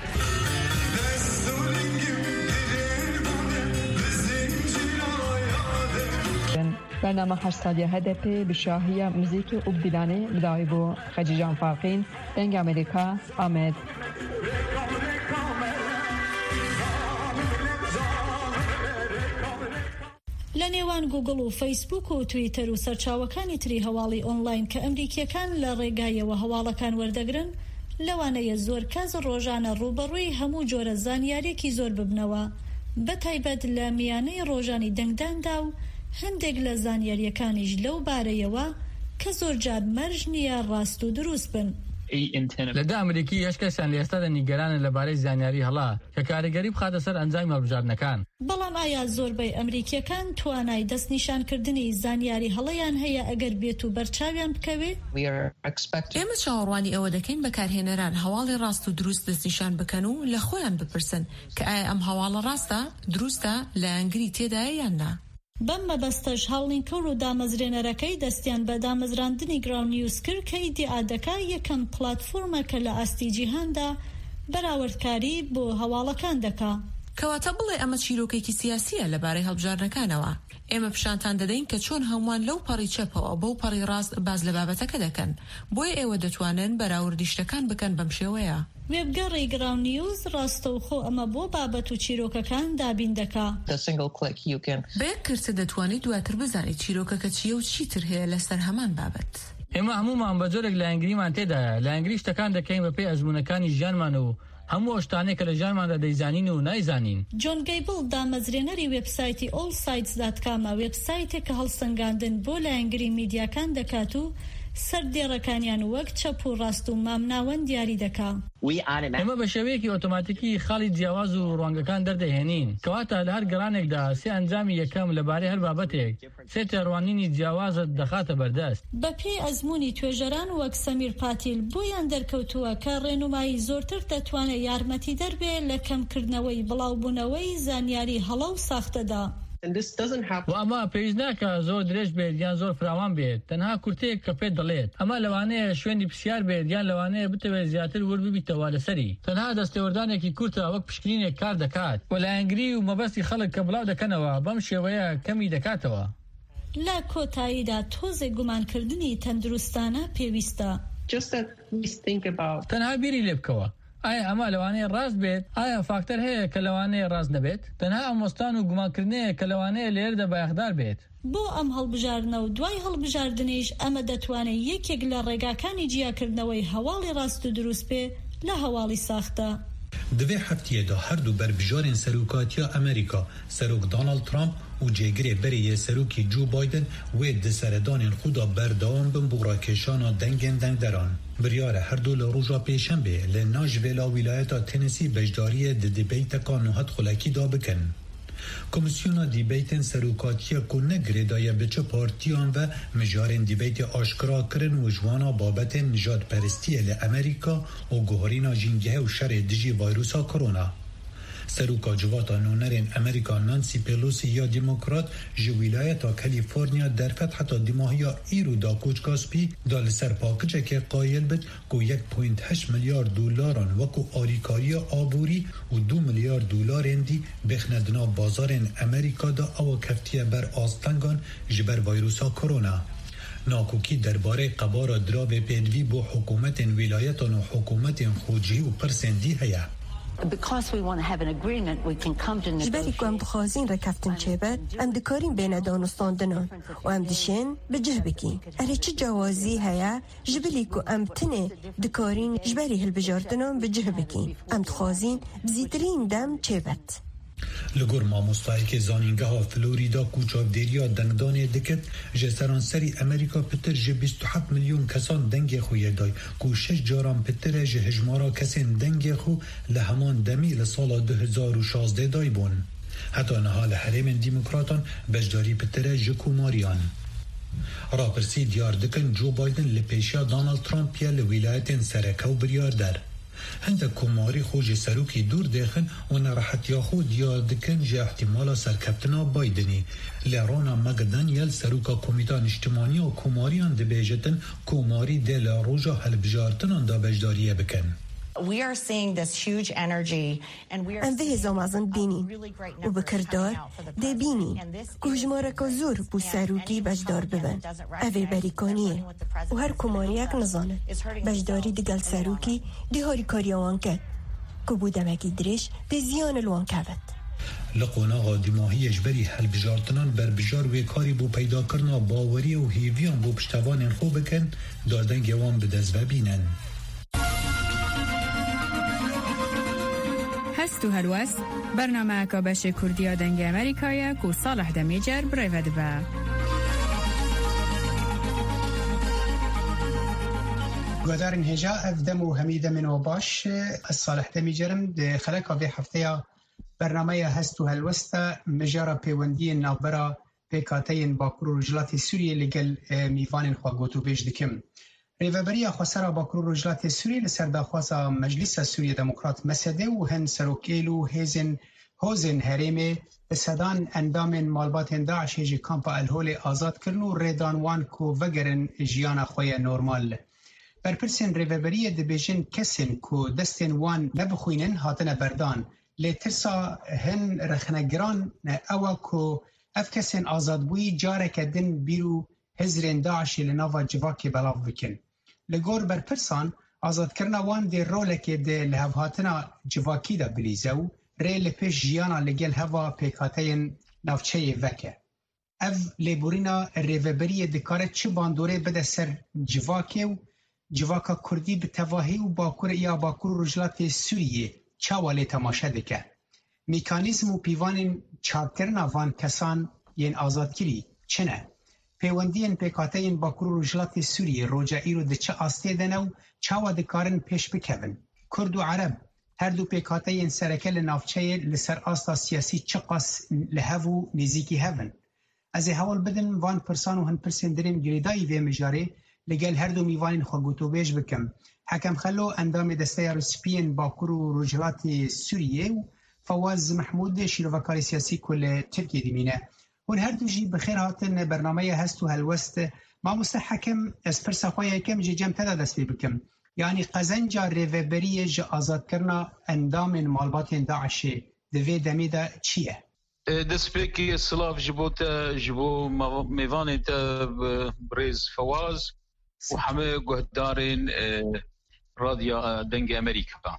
برنامه هشتصدی هدف بشاهی موزیک و بدیلانه بدایی بو خجیجان فاقین دنگ امریکا آمد. لە نێوان گوگڵ و فەیسبوک و تویتەر و سەرچاوەکانی تری هەواڵی ئۆنلاین کە ئەمریکیەکان لە ڕێگایەوە هەواڵەکان وەردەگرن، لەوانەیە زۆر کەس ڕۆژانە ڕوبەڕووی هەموو جۆرە زانیاریەکی زۆر ببنەوە، بە تایبەت لە میانەی ڕۆژانی دەنگداندا و هەندێک لە زانیاریەکانیش لەو بارەیەوە کە زۆر جار مەرج نییە ڕاست و دروست بن. لەدا ئەمریکی هەش کەسیان لە ئێستادا نیگەرانە لەبارەی زانیاری هەڵا کە کاریگەری بخاتە سەر ئەنجامی هەڵبژاردنەکان. بەڵام ئایا زۆربەی ئەمریکیەکان توانای دەستنیشانکردنی زانیاری هەڵەیان هەیە ئەگەر بێت و بەرچاویان بکەوێ؟ ئێمە چاوەڕوانی ئەوە دەکەین بەکارهێنەران هەواڵی ڕاست و دروست دەستنیشان بکەن و لە خۆیان بپرسن کە ئایا ئەم هەواڵە ڕاستە، دروستە، لە ئەنگری تێدایە یان نا. بەم مەبەستەش هەڵلینکەوت و دامەزرێنەرەکەی دەستیان بە دامەزراندنی گراوند نیوز کرد کە ئیدعادەکە یەکەم پلاتفۆرمەکە لە ئاستی جیهاندا بەراوردکاری بۆ هەواڵەکان دەکا. کەواتە بڵێ ئەمە چیرۆکێکی سیاسیە لەبارەی هەڵبژاردنەکانەوە. ئێمە پیشانتان دەدەین کە چۆن هەمووان لەو پەڕی چەپەوە بەو پەڕی ڕاست باز لە بابەتەکە دەکەن، بۆیە ئێوە دەتوانن بەراوردی شتەکان بکەن بەم شێوەیە. وێبگەڕی گراوند نیوز ڕاستەوخۆ ئەمە بۆ بابەت و چیرۆکەکان دابین دەکا. بە یەک کردە دەتوانیت دواتر بزانیت چیرۆکەکە چیە و چیتر هەیە لەسەر هەمان بابەت. ئێمە هەمومان بە جۆرێک لە ئەنگریمان تێدایە، لە ئەنگری شتەکان دەکەین بەپێی ئەزموونەکانی ژیانمان و هەموو شتانێک کە لە ژیانماندا دەیزانین و نایزانین. جۆن گەیبڵ دامەزرێنەری وێبسایتی ئۆڵ سایتس دات کامە وێبسایتێک کە هەڵسەنگاندن بۆ لە ئەنگری میدیاکان دەکات و سەردێڕەکانیان وەک چەپ و ڕاست و مامناوەند دیاری دەکا. ئێمە بە شێوەیەکی ئۆتۆماتیکی خاڵی جیاواز و ڕوانگەکان دەردەهێنین، کەواتە لە هەر گەڕانێکدا سێ ئەنجامی یەکەم لەبارەی هەر بابەتێک سێ تێڕوانینی جیاوازت دەخاتە بەردەست. بە پێی ئەزموونی توێژەران وەک سەمیر پاتیل بۆیان دەرکەوتووە کە ڕێنمایی زۆرتر دەتوانێت یارمەتی دەربێت لە کەمکردنەوەی بڵاوبوونەوەی زانیاری هەڵە و ساختەدا. و ئەمە پێویست ناکە زۆر درێژ بێت یان زۆر فراوان بێت، تەنها کورتەیەک کە پێت دەڵێت ئەمە لەوانەیە شوێنی پرسیار بێت یان لەوانەیە بتەوێت زیاتر وەرببیتەوە لەسەری، تەنها دەستێوەردانێکی کورتە وەک پشکنینێک کار دەکات و لە ئەنگری و مەبەستی خەڵک کە بڵاو دەکەنەوە بەم شێوەیە کەمی دەکاتەوە. لە کۆتاییدا تۆزێک گومانکردنی تەندروستانە پێویستە. تەنها بیری لێ بکەوە، ئایا ئەمە لەوانەیە ڕاست بێت؟ ئایا فاکتەر هەیە کە لەوانەیە ڕاست نەبێت؟ تەنها ئامۆستان و گومانکردنەیە کە لەوانەیە لێرەدا بایەخدار بێت. بۆ ئەم هەڵبژاردنە و دوای هەڵبژاردنیش ئەمە دەتوانێت یەکێک لە ڕێگاکانی جیاکردنەوەی هەواڵی ڕاست و دروست بێ لە هەواڵی ساختە. دوێ هەفتەیەدا هەردوو بەربژارên serokatiya Amerîka serok Donald Trump û cêgirê berê serokî Joe Biden wê di seredanên xwe da berdewam bin bû rakêşana dengên dengderan. Biryara herdû li roja pêşembe li Nashville wîlayeta Tennessee beşdariyê di dîbeyteka nihat xulekî da bikin. Komisyona dîbeytên serokatiya ku negirêdaye bi çi partiyan ve mijarên dîbeytê aşkira kirin û ji wana babetên nijadperestiyê li Amerîka û guherîna jîngehê û şerê dijî vîrusa korona. Seroka civata nûnerên Amerîka Nancy Pelosi ya Demokrat ji wîlayeta Kalîforniya derfet heta dîmahiya îro da koçkaspî da li ser pakicekê qayil bit ku yek point heşt milyar dolaran wekû alîkariya aborî û du milyar dolarên dî bêxne di nav bazarên Amerîka da ewa keftiye ber astengan ji ber vîrusa korona. Nakokî derbarê qebara diravê pêdivî bo hikûmetên wîlayetan û hikûmetên xwecî û pirsên dî heye. جبری که ام دخوازین رکفتن چیبت ام دکارین بین دانستاندنان و ام دشین بجه بکین اره چه جوازی هیا جبلی که ام تنه دکارین جبری هل بجاردنان بجه بکین ام دخوازین بزیترین دم چیبت لگور مامۆستایەکی زانینگەها فلۆریدا ku çavdêriya dengdanê dikit ji seranserî Amerîka pitir ji bîst û heft milyon kesan dengê xwe yê day ku şeş caran pitir e ji hejmara kesên dengê xwe li heman demî li sala du hezar û şazdeh day bûn. Heta niha li herêmên dîmokratan beşdarî pitir e ji komariyan. Rapirsî diyar dikin Joe Biden li pêşiya Donald Trump ya li wîlayetên sereke û biryar der. هند کوماری خوج سروکی دور داخن و نراحتی خود یا دکن جه احتمال سرکبتنا بایدنی لرانا مگدانیل سروکا کمیتان اجتماعی و کوماریان ده بیجتن کوماری دل روژا هلبجارتنان دا بجداریه بکن. We are seeing this huge energy and we are ام به زمازن بینی و بکردار ده بینی که هجمارک زور بو سروکی بجدار ببن اوه بریکانیه و هر کماریک نزانه بجداری دگل سروکی ده هاری کاریوان کد که بودمکی درش ده زیان الوان کود لقونا دیماهی اجبری حل بجارتنان بر بجار و کاری بو پیدا کرنا باوری و هیویان بو پشتوان خوب بکن دادن گوان به دزوه بینن هستو هلوست برنامه که بشه کردیا دنگ امریکایی که صالح دمیجر برای با گودارن هجا افدم و حمیده من و باش صالح دمیجرم ده خلقا به هفته برنامه هستو هلوست مجارا پیوندی نابرا پیکاتین باکرو رجلات سوریه لگل میوان خواگوتو بیش دکم ریوبریا خسرا باکرو رجلات سوریه لسر داخواسا مجلس سوریه دموکرات مسده و هن سروکیلو هیزن هوزن هریمه بسدان اندام مالبات داعش هجی کامپا الهول آزاد کرنو ریدانوان کو وگرن جیانا خوی نورمال برپرسن ریوبریا دبیجن کسن کو دستن وان نبخوینن هاتن بردان لترسا هن رخنگران اوا کو افکسن آزادبوی جارک دن بیرو هزرین داعشی لناوا جواکی بلاف بکن. لگور برپرسان آزاد کرنا وان دی رولکی دی لحوهاتنا جواکی دا بلیزو ری لپیش جیانا لگل هوا پیکاتین نافچه وکه. اف لیبورینا ریوبری دکاره چه باندوره بده سر جواکی و جواکا کردی به تواهی و باکور یا باکور رجلات سوریه چاوالی تماشه دکه. میکانیزم و پیوان چارکرنا وان کسان ین آزاد کری چنه؟ پیوندین پیکاتین باکرو رجلات سوریه روجایی رو ده چه آسته دنو چاوا دکارن پیش بکون. کرد و عرب هر دو پیکاتین سرکل نافچه لسر آستا سیاسی چه قاس لحو نزیکی هون. از حوال بدن وان پرسان و هن پرسین درین گریدایی وی مجاره لگل هر دو میوانین خواگوتو بیش بکم. حکم خلو اندام دسته رسپین باکرو رجلات سوریه و فواز محمود شیروکاری سیاسی کل ترکیه دیمینه. هون هر دو جی بخیر هاتن برنامه هستو هلوست ما مستحکم اسپرسا خواه کم جی جم تدا دست بی بکم یعنی قزنجا ریوبری جا آزاد کرنا اندام مالبات داعشی دوی دمی دا چیه؟ دست بکی سلاف جبوت جبو میوان تا بریز فواز و همه گهدارین رادیو دنگ امریکا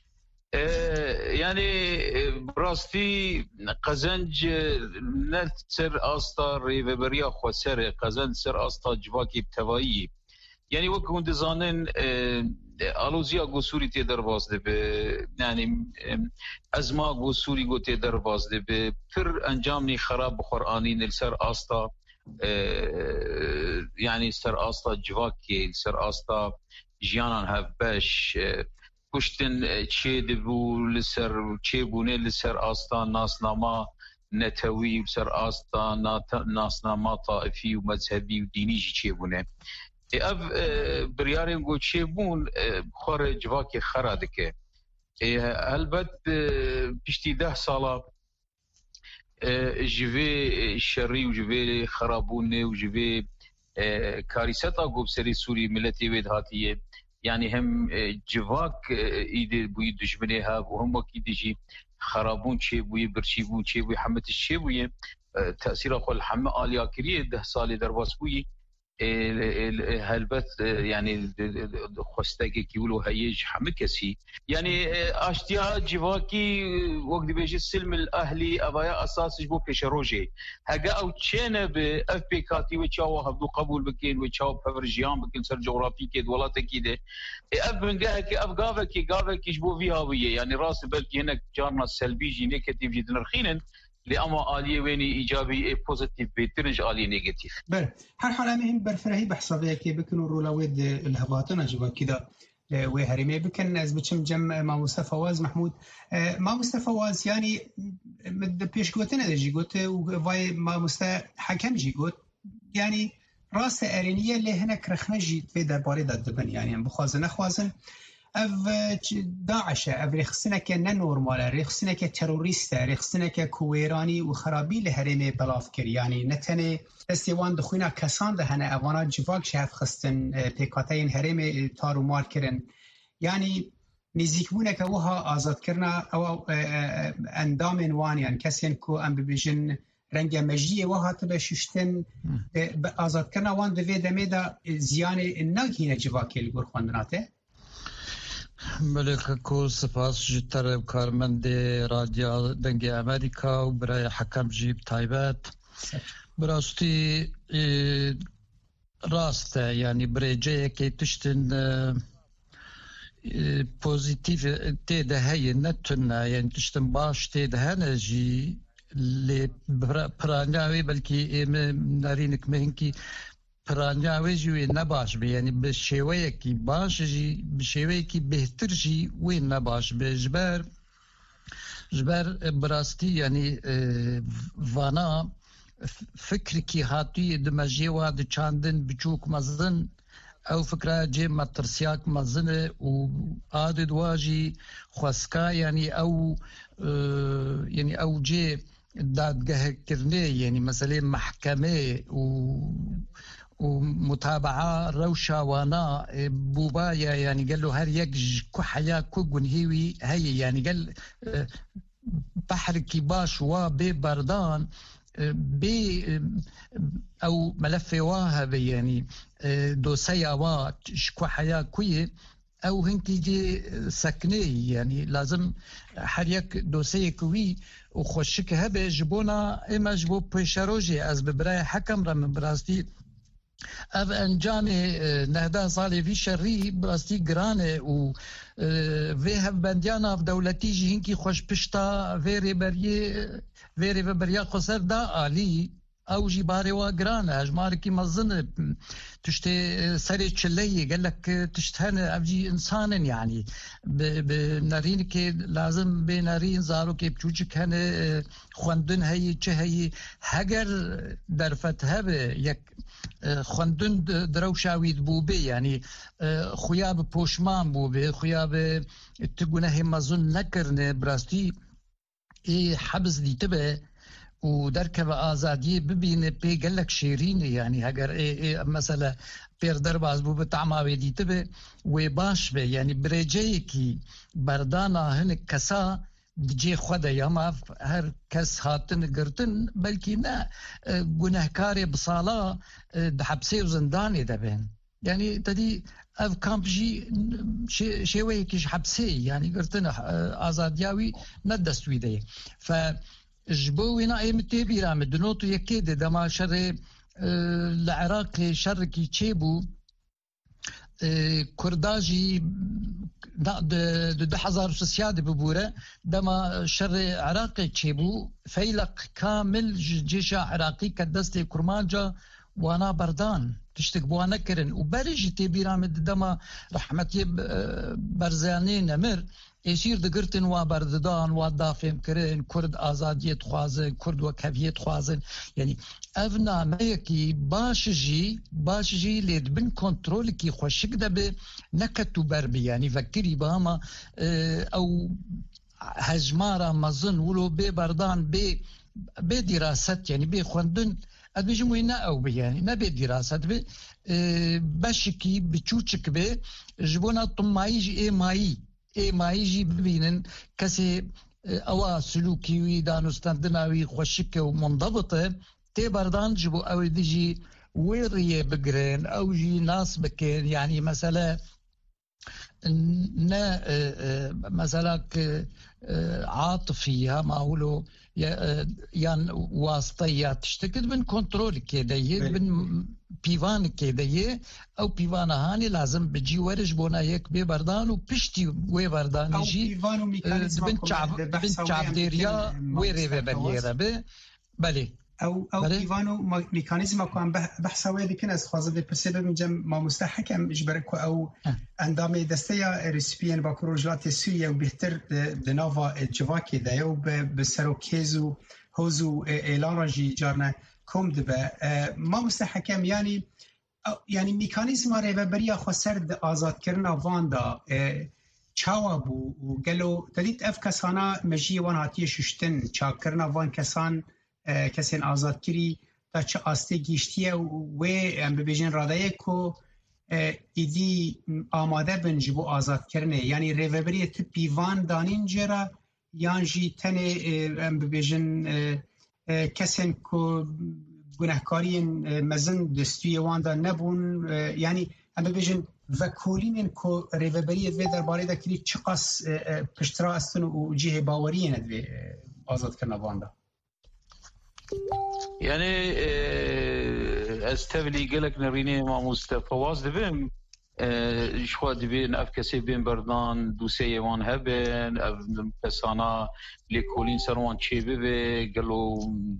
یعنی براستی قزنج نه سر آستا ریوبریا خواسر قزنج سر آستا جواکی بتوایی یعنی وکون دزانن آلوزیا گوسوری تی در واسده به یعنی ازما گوسوری گو تی در واسده به پر انجام نی خراب قرآنی نل سر آستا یعنی سر آستا جواکی سر آستا جیانان هفبش کشتن چه دبو لسر چه بونه لسر آستان ناسنامه نتوی و سر آستان ناسنامه طائفی و مذهبی و دینی چه بونه اف بریاریم گو چه بون خور جواکی خراده که البت پشتی ده ساله جوه شری و جوه خرابونه و جوه کاریستا گوب سری سوری ملتی وید هاتیه یعنی هم جواک ایده بوی دشمنی ها و هم وکی دیجی خرابون چه بوی برچی بوی چه بوی حمتش چه بوی تأثیر خل همه آلیا کریه ده سال در واس بوی هلبت یعنی خواسته که ولو هیج همه کسی یعنی اشتیا جواکی وقت بیش سلم الاهلی ابایا اساسش بو پیش روجه هگا او چنه به اف بی کاتی و چاو هبدو قبول بکین و چاو پرجیان بکین سر جغرافی که دولت کیده اف بنگه که اف گاوه که گاوه که بو ویاویه یعنی راس بلکه هناك جارنا سلبی جی نيجاتيف جدا نرخينن لأما آلية ويني إيجابي بوزيتيف بيترنج آلية نيجاتيف. بله هر حال مهم برفرهي بحسابه كي بكنوا رولويد الهباتنا جوا كده وهرمي بكن از بچم جم ما مصطفى واز محمود ما مصطفى واز يعني مد بيش قوتنا ده جيقوت وواي ما مصطفى حكم جيقوت يعني راس ارينيه اللي هناك رخنا جيت في درباري داد دبن يعني بخوازن اخوازن اف داعش اف رخصنا که نه نورمال رخصنا که تروریست رخصنا که کویرانی و خرابی لهرم بلاف کر یعنی نتنه استوان دخوینا کسان ده هنه اوانا جواک شهف خستن پیکاتین هرم تارو مار کرن یعنی نزیک بونه که وها آزاد کرنا او اندام وانیان کسین کو ام ببیجن رنگ مجدی وها تبه ششتن آزاد کرنا وان دوی دمه دا زیان نگهین جواکی لگور خواندناته ملک کو سپاس جتر کارمند رادیو دنگ امریکا و برای حکم جیب تایبت براستی راسته یعنی برای جایی که تشتن پوزیتیف تیده هی نتونه یعنی تشتن باش تیده هنجی لی پرانیاوی بلکی ایم نارینک مهنکی پرانیاوی جوی نباش به یعنی به شیوه کی باش جی به شیوه کی بهتر جی وی نباش به جبر جبر براستی یعنی وانا فکر کی هاتی دمجی و د چاندن بچوک مزن او فکره جی مترسیاک مزنه و عادد واجی خواسکا یعنی او یعنی او جی دادگاه کرنه یعنی مثلا محکمه و ومتابعة روشة وانا بوبايا يعني قال له هر يك كو حياة كو جنهيوي هي يعني قال بحر كيباش وبي بردان بي او ملف واهب يعني دوسيا وا شكو حياة كوي او هنكي جي سكني يعني لازم حريك دوسيا كوي وخشك هبه جبونا اما جبو بيشاروجي از ببراي حكم رم براستي اف انجام نهده سالی وی شری براستی گرانه و وی هف بندیانا في دولتی جی هنکی خوش پشتا ویری بریه ویری و بریا خسر دا آلی او جی باری و گرانه هجمار کی مزن تشتی سری چلیه قال لك تشتهن افجي انسان يعني بنارين كي لازم بنارين زارو كي بچوچك هن خوندن هي چه هي هگر درفت هبه یک خوندن دروشاوید بوبه يعني خویاب پوشمان بوبه خویاب تگونه مزن نکرنه براستی ای حبس دی تبه و دركب آزادی ببینه پی گلک شیرینه يعني اگر مثلا پیر درباز بو بتعماوی دی تبه و باش به يعني برجه کی بردانا هن کسا جي خدا يما هر كس هاتن قرتن بلكي نا گناهكاري بصالا دحبسي وزنداني دبين يعني تدي اف كامبجي شيوي كيش حبسي يعني قرتن آزادياوي ندستوي دي ف جبوينا اي متبي رامد دنوتو يكيد دما شر العراق شركي تشيبو كرداجي د دو هزار سيادة ببورة دما شر عراقي تشيبو فيلق كامل جيش عراقي كدستي كرمانجا وانا بردان تشتك بوانا كرن وبرج تبي رامد دما رحمتي برزاني نمر يصير دقرتن وبردان ودافم كرن كرد آزادية خوازن كرد وكفية خوازن يعني افنا ميكي باشجي باشجي ليد بن كنترول كي خوشك دبه نكتو بربي يعني فكري باما او هجمارة مظن ولو بي بردان بي بي دراسات يعني بي خوندن ادبيجمو ينا او بي يعني ما بي دراسات بي باشكي بچوچك بي جبونا طمايجي اي ماي اي مايجي ببينن كسي اوا سلوكي وي دانستاندناوي خوشك ومنضبطه تي بردان جبو او ديجي ويريه بقرين او جي ناس بكين يعني مثلا نا مثلا عاطفية ما هو يعني واسطية تشتكل من كنترول كده من بيوان كده او بيوان هاني لازم بجي ورج بونا يك ببردان وبشتي وبردان يجي بنت شعب بنت شعب ديريا ويري ببليرة به بله او او بيوانو ميكانيزم كان بحث وادي كان از خوازه بپرسه من جم ما مستحکم اجبرك او اندام دسته رسپین با پروژات سوریه و بهتر دناوا جواکی ده و بسروکیزو هوزو اعلان راجی جارنا کم دبه ما مستحکم يعني يعني ميكانيزم رهبري خسر آزاد کرنا واندا چاوا بو و گلو تدید اف کسانا مجی وان هاتی ششتن چاکرنا وان کسان کسین آزاد کری تا چه آسته گیشتیه و ام ببیجن رادایه کو ایدی آماده بنجی بو آزاد کرنه یعنی ریوبری تپی وان دانین جرا یان جی تنه ام ببیجن کسین کو گناهکاری مزن دستوی وان دا نبون یعنی ام ببیجن وکولین کو ریوبری دوی درباره دا کلی چقاس پشترا استن و جیه باوری ندوی آزاد کرنه وان دا يعني استبلي قالك نريني ما مصطفى واز دبم شو دبين افكسي بين بردان دوسيه وان هبن كسانا لكولين سروان تشيبه قالوا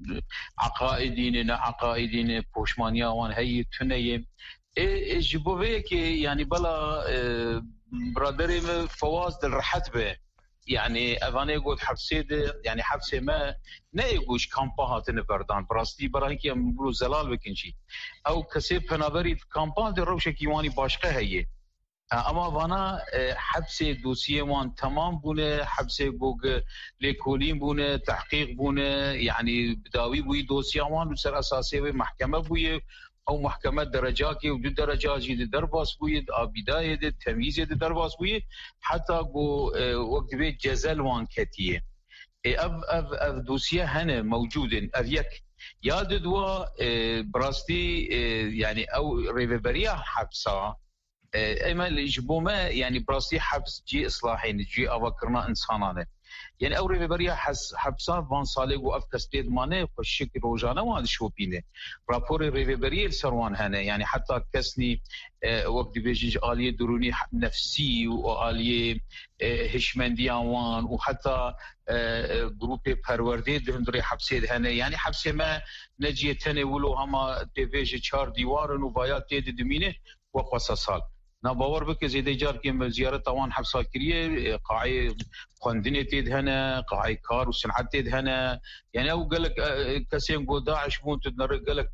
عقائدين عقائدين بوشمانيا وان هي تنيه جيبوفيه كي يعني بلا برادري فواز الرحت به يعني افاني يقول حبسيد يعني حبسه ما نيجوش كامباهات نبردان براستي براهيك يقولوا زلال بكنشي او كسي بنابري كامبان دي روشه كيواني باشقه هي اما وانا حبسه دوسيه وان تمام بونه حبسه بوغ ليكولين بونه تحقيق بونه يعني بداوي بوي دوسيه وان وسر اساسي محكمه بوي او محكمه درجات و دو درجات جديد درباس بويد بدايه التمييز درباس بويد حتى بو وقت بيت جزل وان كتيه اف اف اف دوسيه هنا موجودين افيك يا دوا براستي يعني او ريفبريا حبسه اما الجبومه يعني براستي حبس جي اصلاحين جي افكرنا انسانانه يعني او ريفبريا حس حبسه فان صالح و افكستيد مانه خشك روجانه وهذا شو بينه رابور ريفبريا سروان هنا يعني حتى كسني وقت بيجي آلية دروني نفسي وآلية هشمنديان وان وحتى جروب پرورده دهندري حبسه هنا يعني حبسه ما نجيه تنه ولو هما تيفيج چار ديوارن و بايات تيد دمينه وقصصال نباور بك زيد جار كم زيارة طوان حبسة كريه قاعي خندنة تيد هنا قاعي كار وسنعت تيد هنا يعني أو قالك كسين قو داعش مون تدنر قالك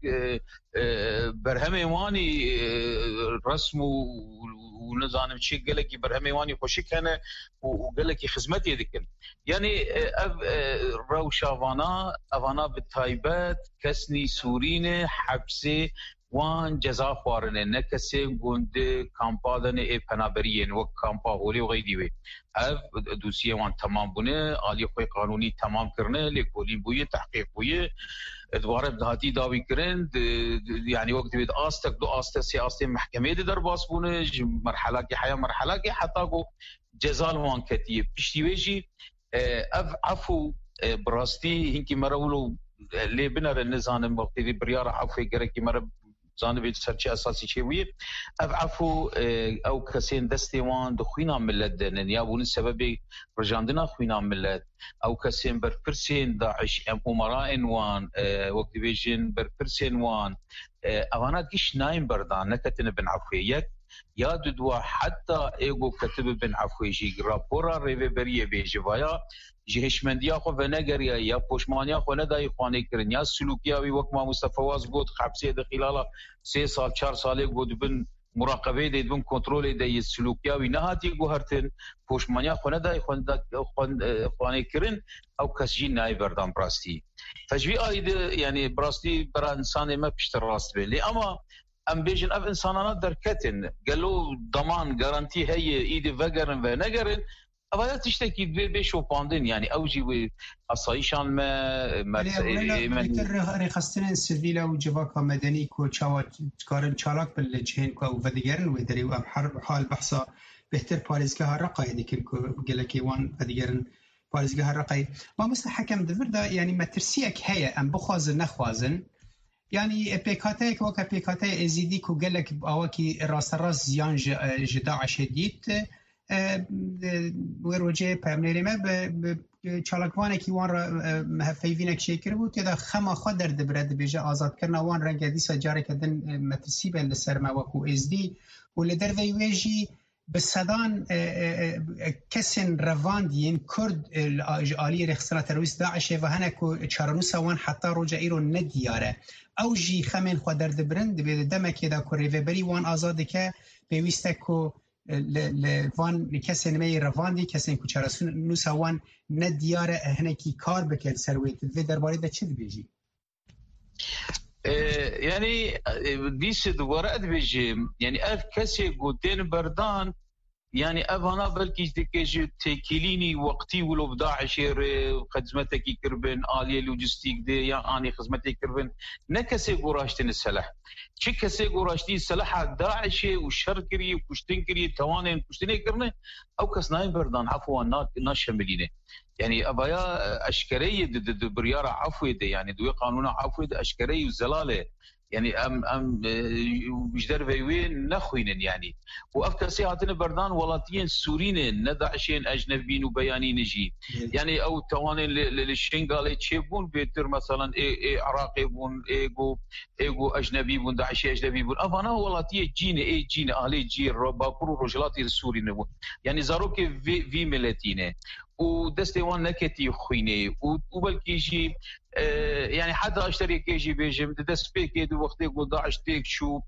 برهمي واني رسم ونظام شيء قالك برهمي واني خوشك هنا وقالك خدمتي ذيك يعني روشة فانا افانا بالتايبات كسني سورينه حبسه وان جزا خوارنه نکسی گونده کامپادن ای پنابریین و کامپا هولی و غیدی وی اف دوسیه وان تمام بونه آلی خوی قانونی تمام کرنه لیکولین بویه تحقیق بویه دوباره دهاتی داوی کرن يعني وقت بيد آستك دو آستك سياسة محكمة در باس بونه مرحلة کی حياة مرحلة کی حتى کو جزال وان كتير بشتيويجي اف عفو براستي هنكي مرولو لي بنر النظام وقت دي بريار عفو جركي مر زانبي سرچه اساسي شويه افعفو او كسين دستيوان دخوينا ملت دنن يا بون السبب رجاندنا خوينا ملت او كسين برفرسين داعش ام امراء وان وقت بيجن برفرسين وان اوانا كيش نايم بردان نكتن بن عفويك يا ددوا حتى ايغو كتب بن عفويجي رابورا ريفبريه بيجي ويا جهشمندیا خو ونگریا یا پوشمانیا خو نه دای خوانه کرن یا سلوکیاوی وک ما مصطفی واز بود حبسه د خلال سه سال چهار سال بود بن مراقبه د بن کنترل د سلوکیاوی نه هاتی گوهرتن پوشمانیا خو نه دای خوانه کرن او کسجی نای بردان براستی فجوی اید یعنی براستی برا انسان ما پیشتر راست بلی اما ام بیجن اف انسانانا درکتن قالوا ضمان جارانتي هي ايدي وگرن و نگرن اولا تشتكي بيشو باندين يعني اوجي وصايشان ما ما رخصتن سيفيلا وجواكا مدني كو تشاوات كارن تشالاك بالجهين كو وديغرن ودري ام حرب حال بحثا بهتر باريزكا رقاي ديك قالكي وان وديغرن باريزكا رقاي ما مستحكم دفردا يعني ما ترسيك هي ام بخوازن نخوازن يعني بيكاتيك وكا بيكاتي ازيدي كو قالك اواكي راس راس زيان جداع شديد وروجه پامنری ما به چالکوانه کی وان مهفیوینه شکر بود که دا خما خود در دبرد بیجه آزاد کردن وان رنگ دیسا جاری کردن مترسی به لسر مواکو ازدی و لدر ویجی بصدان کسن رواندین کرد آلی رخصنا تروریست داعش و هنکو چارنوسا وان حتی رجع ایرو ندیاره او جی خمین خود در دبرند به دمکی دا که ریوبری وان آزاده که بیویسته که لوان کسی نمی رواندی کسی کوچارسون نوسوان ندیار هنکی کار بکل سرویت و درباره ده چی بیجی؟ يعني ديس دوباره ادبيجي يعني اف كسي قدين بردان يعني افانا بلكي دكيج تكيليني وقتي ولو بداعش خدمتك كربن آلية لوجستيك دي يا اني خدمتك كربن نكسي قراشتين السلاح شي كسي قراشتين السلاح داعش وشركري وكشتنكري توانين كشتني كرنه او كسناين بردان عفوا نا شملينه يعني ابايا اشكريه برياره عفوي دي يعني دوي قانون عفوي دي اشكريه وزلاله يعني ام ام بجدر وين نخوين يعني وافكار سياتنا بردان ولاتين سوريين ندعشين اجنبيين وبيانين نجي يعني او توانين للشنغالي تشيبون بيتر مثلا اي اي عراقي بون ايجو ايجو اجنبي بون داعشي اجنبي بون افانا ولاتيه جيني اي جيني اهلي جي باكرو رجلاتي السوري نبو يعني زاروكي في في ملتينه ودستي وان نكتي خويني وبلكي شي اه يعني حتى اشتري كيجي بيجم دست بيكي دو وقت يقول داعش تيك شو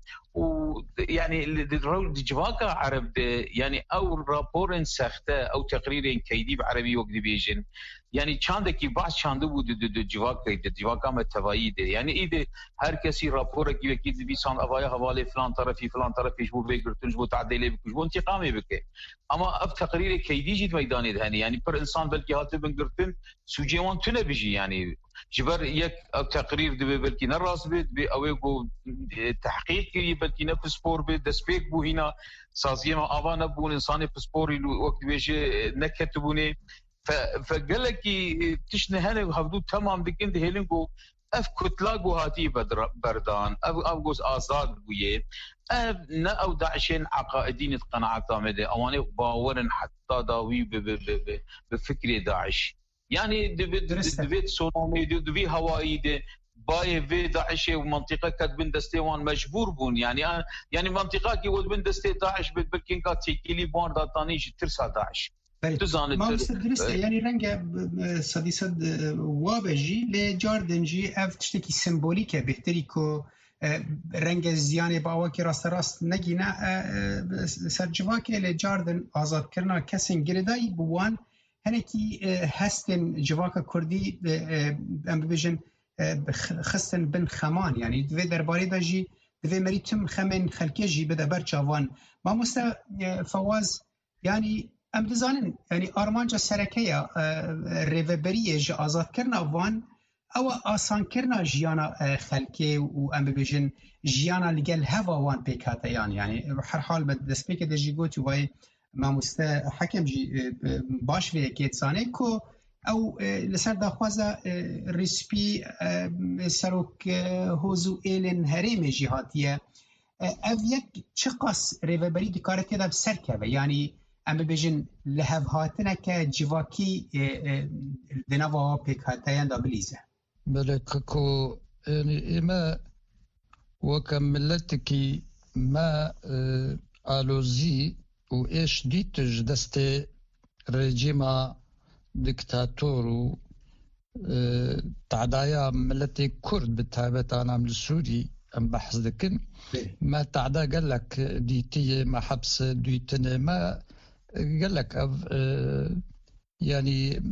ويعني الجواكا عرب يعني او رابورن سخته او تقرير كيدي بعربي وقت بيجن يعني چاندكي بعض چانده بود جواكا جواكا متوایید يعني ايده هر کسی رابور کی کی بي سان اوايا حواله فلان طرفي فلان طرفي جو بيگرتن جو تعديله بك جو انتقامي بك اما اف تقرير كيدي جيت ميداني دهني يعني پر انسان بلكي هات بنگرتن سوجيوان تنه بيجي يعني جبر يك تقرير دبي بلكي نراس بيت بي اويغو تحقيق كي بلكي نفس سبور بيت دسبيك بو هنا سازيما اوانا بون انسان سبوري وقت بيجي نكتبوني فقال لك تشنه هنا وهبدو تمام دكين دهيلنكو اف كتلاقو هاتي بردان اف اوغوز آزاد بويه اف نا او داعشين عقائدين قناعات مده اواني باورن حتى داوي بفكر داعش يعني دبيت سونامي دبي هوائي دي باي في داعش ومنطقه كتبن دستيوان مجبور بون يعني يعني منطقه كي ود بن دستي داعش بتبكين كاتيكيلي بون داتانيش ترسا داعش ما درسته يعني رنگه صديصد وابجي لجاردنجي اف تشتكي سيمبوليكه بهتري كو رنگ زیانه با آوا که راست راست نگینه سرجواکه لجاردن آزاد کرنا کسین گردایی بوان هنکی هستن جواکه کردی ام ببیجن خستن بن خمان يعني دوی درباره دا جی دوی مری تم خمن خلکه جی بده برچاوان ما مستا فواز يعني ام دزانن يعني آرمانجا سرکه ریوبریه جا آزاد کرنا وان او آسان کرنا جیانا خلکه و ام ببیجن جیانا لگل هوا وان پیکاته يعني يعني هر حال بد دسپیک ده جی گوتی وای ما مستا حکم جی باش وی اکیت سانه کو او لسر داخوازا رسپی سروک هوزو ایلن هریم جهاتیه او یک چقاس ریوبری دکارتی دا بسر که يعني ام ببیجن لهف هاتنه که جواکی دنوا پیک هاتیان دا بلیزه بلکو اما وكملتكي ما آلوزي و ايش ديتج دستي رجيما دكتاتور تعدايا ملتي كرد بالتابت انا من السوري ام بحث دكن ما تعدا قال لك ديتي ما حبس ديتنا ما قال لك يعني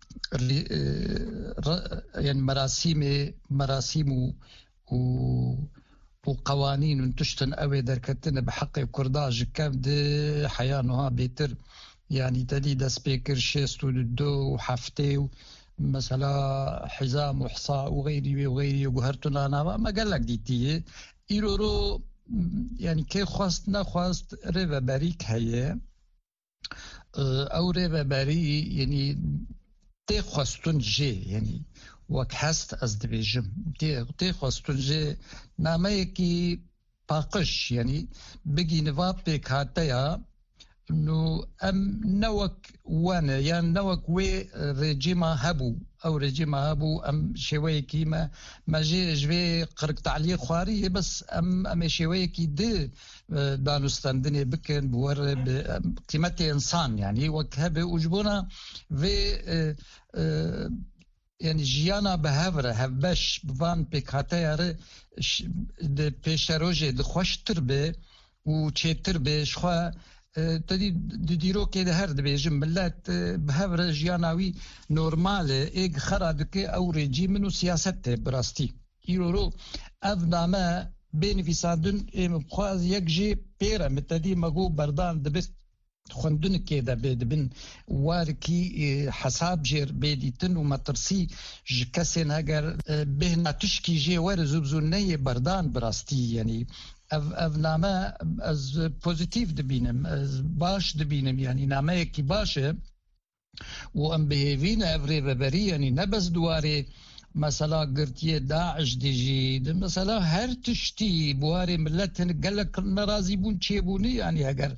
يعني مراسيم مراسيم و وقوانين تشتن أوي دركتنا بحق كرداج كم دي حيانها بيتر يعني تدي دا سبيكر شيستو دو وحفتي مثلا حزام وحصاء وغيري وغيري وقهرتنا أنا ما قال لك ديتي إيرورو يعني كي خواست نخواست ريفا باريك هي أو ريفا باري يعني تي خواستون جي يعني وك هست از دبیجم تی خواستون جه نامه کی پاقش یعنی بگی نواب پیک هاته یا نو ام نوک وانه یعنی نوک وی رجیما هبو او رجیما هبو ام شوی کی ما ما جي جوي قرق تعليق خواري بس ام ام شوي کی ده دانستندني بكن بور قيمه انسان يعني وك هبه وجبونا في يعني جيانا بهافره هفبش بفان بكاتا ياري د پیشروجه د خوش تربه و چه تربه شخوا تدي ديرو كده هرد بيجم ملات بهفر جياناوي نورمال ايج خرادك او ريجيم منو سياسته براستي يورو افناما بين في صادن مخاز يكجي بيرا متدي مغو بردان دبست خندن كده بدبن واركي حساب جير بيديتن ومترسي جكسن اگر بهنا تشكي جي ورزوبزوني بردان براستي يعني اف اف نامه از پوزیتیو دبینم از باش دبینم يعني نامه کی باشه و ام بهوین افری ببری يعني نبز دواري مثلا قرتيه داعش ديجي مثلا هر تشتي بواري ملتن قال لك نرازي بون تشيبوني يعني اگر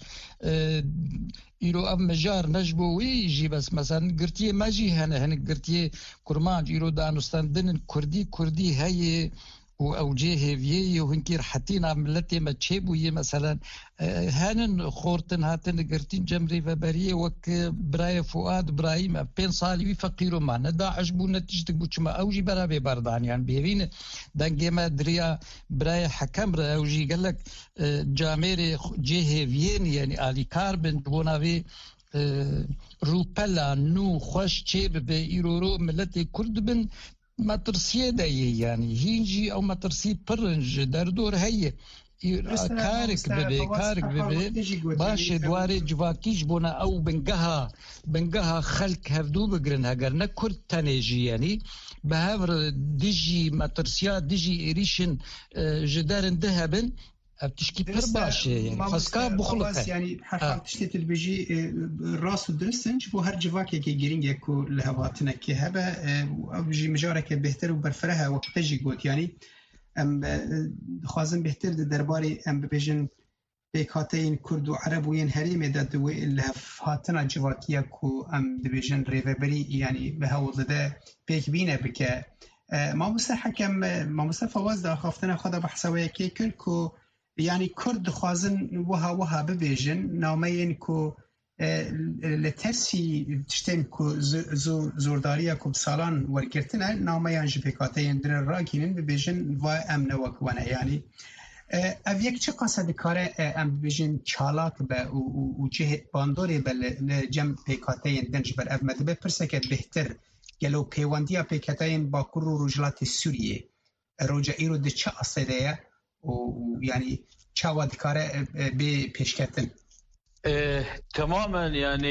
يرو ام مجار نجبو ويجي بس مثلا قرتيه ما جي هنا هنا قرتيه كرمان يرو دانستان دن كردي كردي هي وأوجيه فيه وهنكير حتينا ملتي ما تشيبو يه مثلا هانن خورتن هاتن قرتين جمري فبريه وك براي فؤاد برايم بين صالي فقيرو معنا داعش بو نتيجتك بوشما أوجي برا ببردان يعني بيبين دنجي ما دريا براي حكم را أوجي قال لك جاميري جيه فيين يعني آلي كاربن بونا في روبلا نو خوش تشيب بإيرورو ملتي كرد بن مترسيه دايي يعني هينجي او مترسي برنج دردور هي كارك ببي كارك ببي باش دواري جواكيش بونا او بنقها بنقها خلق هفدو بقرن هقر نكر تانيجي يعني بهافر ديجي مترسيا ديجي إريشن جدارن دهبن بتشكي بر باشي يعني فسكا بخلقه يعني حرف تشتيت البيجي راس ودرسنج بو هر جواكي كي جيرينج يكو لهواتنا كي هبا بيجي مجارك بهتر وبرفرها وقت جي قوت يعني ام خوازم بهتر درباري ام بيجن بيكاتين كرد وعرب وين هريمه ددو لهفاتنا جواكي كو ام ديفيجن ريفبري يعني بهول ده بيك بينا بك ما مستر حكم ما مستر فواز دا خافتنا خدا بحثويه كي كلكو يعني كرد خوازن وها وها ببيجن نامين كو لترسي تشتين كو زو زورداريا كو بسالان وركرتنا نامين جبكاتين در راكينن ببيجن و امن وكوانا يعني اويك چه قصد كاره ام ببيجن چالاك با و جهت باندوري بل جم بكاتين دنج بر افمد بپرسكت بهتر گلو پیوندیا بكاتين با كرو رجلات سوريه رجعيرو ده چه اصده ويعني شاود كاره بپیشکتن تماما يعني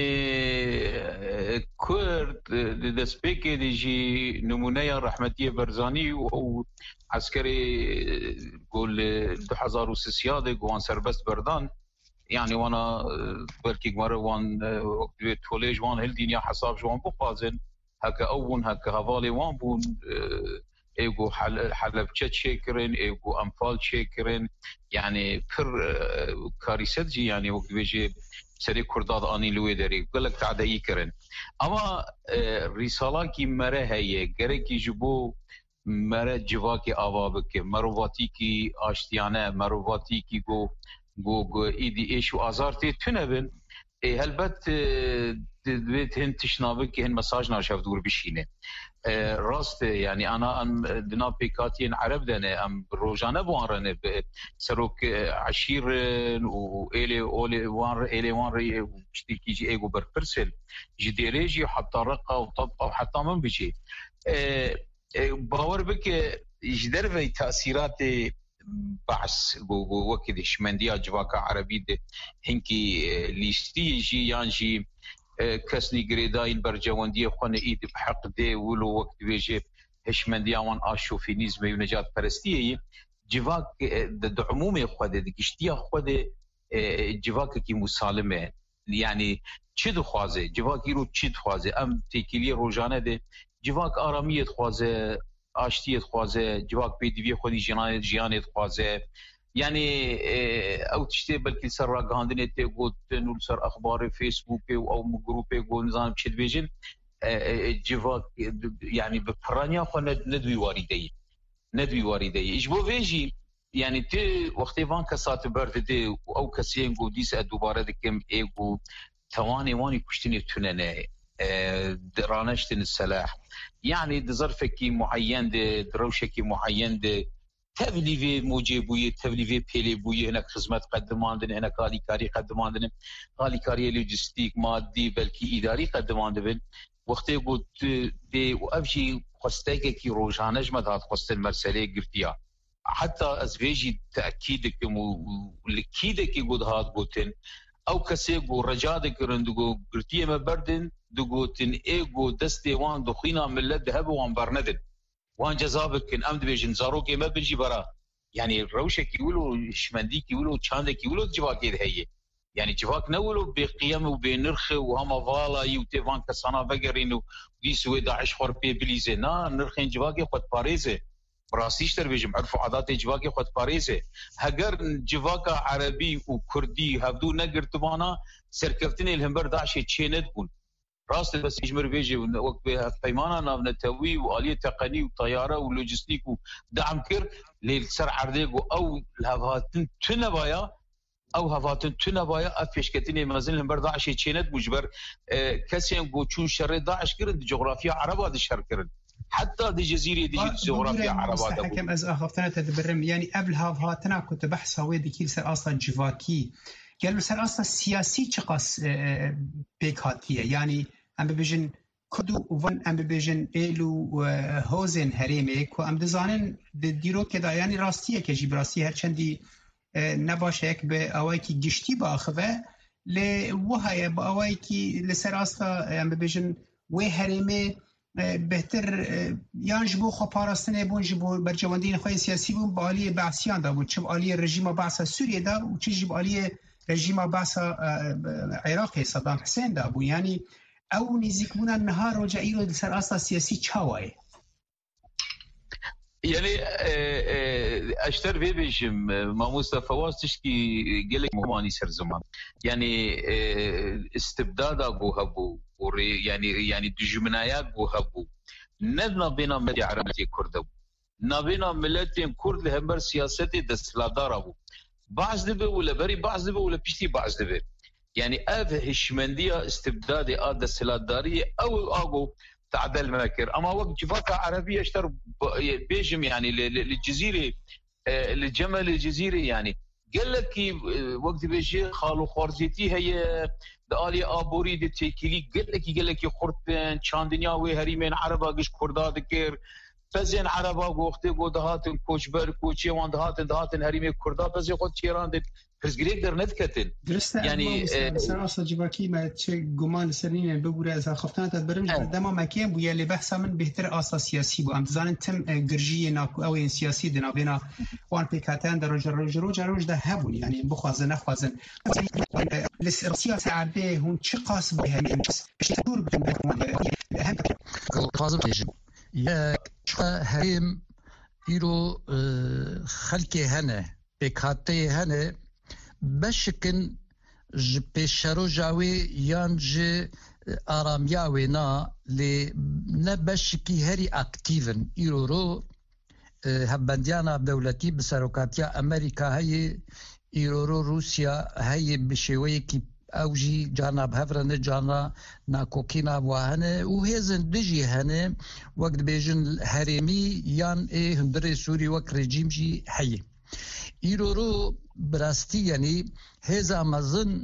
كرد دسبيكي ديجي نمونية رحمتية برزاني وعسكري قول دو حزار وسيسيادة قوان سربست بردان يعني وانا بلكي مرة وان وقت توليج وان هل دنيا حساب جوان بقازن هكا اون هكا هفالي وان بون ايجو حلب تشيكرين ايجو انفال تشيكرين يعني بر كاريسات يعني وقت بيجي سري كرداد اني لوي داري قال لك تعدي كرن اما رساله كي مره هي غريكي جبو مره جواكي اوابك مرواتي كي اشتيانه مرواتي كي جو جو جو ايدي ايشو ازارتي تنبن هلبت دبيت هن تشنابك هن مساج ناشف دور بشينه راست يعني انا ام دنا بيكاتين عرب دنا ام روجانه بوارنه سروك عشير والي اولي وان الي وان بشتكي جي ايجو بربرسل جديريجي حتى رقه وطبقه وحتى من بيجي باور بك جدر في تاثيرات بحث وكذا شمنديا جواكا عربي هنكي ليستي جي يانجي كسني جريداين برجواندية خانة إيد بحق دي ولو وقت بيجي هشمنديا وان آشوفينيزم ونجات برستية جواك د عمومي خواده دكشتيا خواده جواك كي مسالمة يعني چد خوازه جواك يرو چد خوازه ام تيكيلي روجانه ده جواك آرامية خوازه آشتية خوازه جواك بيدوية خودي جيانة جيانة خوازه يعني او تشتي بلكي سر راغاندنه تي قلت نول سر اخبار فيسبوك او جروب يقول نظام تشد بيجن جواك يعني ببرانيا خو ندوي واردي ندوي واردي اجبو فيجي يعني تي وقت فان كسات برد او كسين جو ديس دوباره دكم ايغو تواني واني كشتني تننه درانشتن السلاح يعني ظرفك معين ده دروشك معين ده تبلیغ موجبوی تبلیغ پیلی بوی هنک خدمت قدماندن هنک حالی کاری قدماندن حالی کاری لوجستیک مادی بلکی اداری قدماندن وقتی بود دی و افجی خسته کی روزانه مداد خسته مرسله گرتیا حتی از ویجی تأکید که مو لکیده کی بود هات بودن او کسی گو رجا دکرن دو گرتیه مبردن دو گوتن ایگو دستی وان دخینا ملت دهب وان برندن وان جزابكن امد بيجن زاروكي ما بنجي برا يعني روشه كيقولوا شمندي كيقولوا تشاند كيقولوا جواك هي يعني جواك نولوا بقيم وبنرخ وهم فالا يوتيفان كسانا بقرينو ويسوي داعش خور بي بليزنا نرخين جواك خد باريزه براسيشتر بيجم عرفوا عادات جواك خد باريزه هجر جواك عربي وكردي هبدو نقر تبانا سركفتني الهمبر داعش تشيند بون راست بس يجمر بيجي وقت بيمانا نابنا توي وآلية تقني وطيارة ولوجستيك ودعم كر للسر عرديقو أو الهفاتن تنبايا أو هفاتن تنبايا أفيش كتيني مازن هم برداعش يتشينت مجبر اه كسين قوتشون شر داعش كرن دي جغرافيا عربة دي شر كرن حتى دي جزيرة دي جغرافيا عربة دي كم از أخفتنا تدبرم يعني قبل هفاتنا كنت بحث هوي دي كيل سر أصلا جواكي قالوا سر أصلا سياسي چقاس بيك هاتية يعني ام ببیجن کدو وان ام ببیجن ایلو هوزن هریمه کو ام دزانن دیرو که دا یعنی راستیه که جیب راستی هرچندی نباشه یک به اوای کی گشتی باخوه ل وهای با اوای کی لسر استا ام ببیجن و هریمه بهتر یان جبو خو پاراستنه بون جبو برجواندین خو سیاسی بون بالی بعثیان دا بود چه بالی رژیم بعث سوریه دا و چه بالی رژیم بعث عراق صدام حسین دا بود یعنی او نزیکمون النهار رجعی رو سر اصلا سیاسی چاوه يعني اشتر في بيجم ما مصطفى واسطش كي قالك ماني سر زمان يعني استبداد ابو هبو يعني يعني دجمنايا ابو هبو ندنا بينا مدي عربي كردو نبينا ملتين كرد لهمبر سياستي دستلادار ابو بعض دبي ولا بري بعض دبي ولا بيشتي بعض دبي يعني أذ هشمندية استبدادي آد السلادارية أو أو تعدل ماكر أما وقت جفاكة عربية اشتر بيجم يعني للجزيرة للجمل الجزيرة يعني قال لك وقت بيجي خالو خارزيتي هي دالي آبوري دي تيكيلي قال لك قال لك خرطين شاندنيا وهريمين عربا قش كردا ذكر فزين عربا وقتي قدهاتن كوشبر كوشي وان دهاتن دهاتن هريمين كردا فزين خد شيران دي پرسگریک در ندکتن یعنی سر اصلا جواکی ما چه گمان سرین ببوره از خفتنات برم دما مکیم بو یلی بحث من بهتر اساس سیاسی بو ام زانن تم گرجی ناکو او سیاسی دنا بنا وان پیکاتن در روج روج روج روج ده هبون یعنی بخوازن نخوازن السياسه عربيه هون چه قاس بها من بشتور هم قاصم يا هرم يرو خلقي هنا بكاتي هنا بشكن ج بشرو جاوي يانج آرامیاوی نا لی نبشکی هری اکتیون ایرورو هبندیانا دولتی بسروکاتیا امریکا هی ایرورو روسیا هی بشوی کی اوجی جانب هفرنه جانا ناکوکینا وهنه و هزن دجی هنه وقت بیجن هرمی یان ای هندره سوری وک رژیم جی هی ایرورو براستی یعنی هزا مزن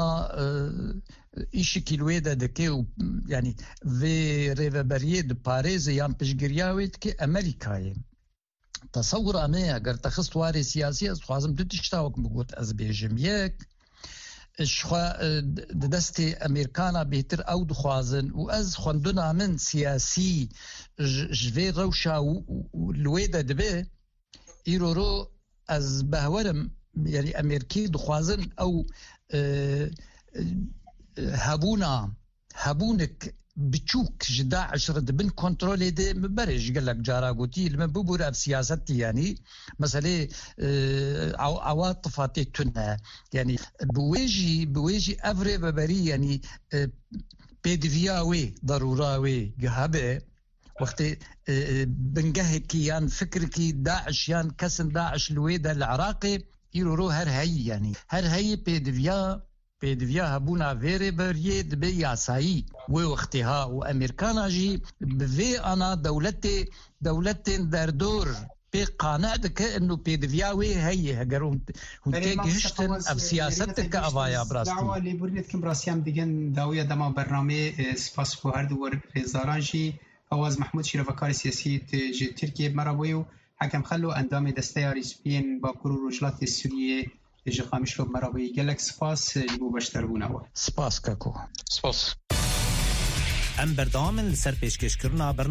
ایشی کلوی ده دکه و یعنی وی ریوبریه ده پاریز یان پشگریاوید که امریکایی تصور امه اگر تخست واری سیاسی از خوازم دو تشتاوک مگوت از بیجم یک شخوا دست امریکانا بهتر او دخوازن و از خوندونا من سیاسی جوی روشا و لویده دبه ایرورو از بهورم يعني امريكي دخوازن او هبونا هبونك بتشوك جدا عشرة بن كنترول دي مبرج قال لك جارا قوتي لما ببورا بسياستي يعني مثلا عواطفاتي تنا يعني بويجي بويجي افري ببري يعني بيدفياوي ضروراوي جهابه وقت بنجهك يان فكركي داعش يان كسن داعش الويدا العراقي يرورو هر هي يعني هر هي بيدفيا بيدفيا هبونا فيري بريه دبي ياساي ووقتها وامريكانا جي بفي انا دولتي دولتين دردور بي قانع دك انه بيدفياوي هي هجرون هنتي هشتن اب سياستك ابايا براستي دعوه لبرنت كم راسيام ديجن داويه دما برنامج سپاس بو هر دور زارانجي فواز محمود شرفكار سياسي تركيا مرابويو حكم خلو اندام دسته رسميين با كرو رجلات السوريه جي خامشلو مرابوي جلك سپاس جبو بشتربونه سپاس كاكو سپاس ام بردام سر پیشکش کرنا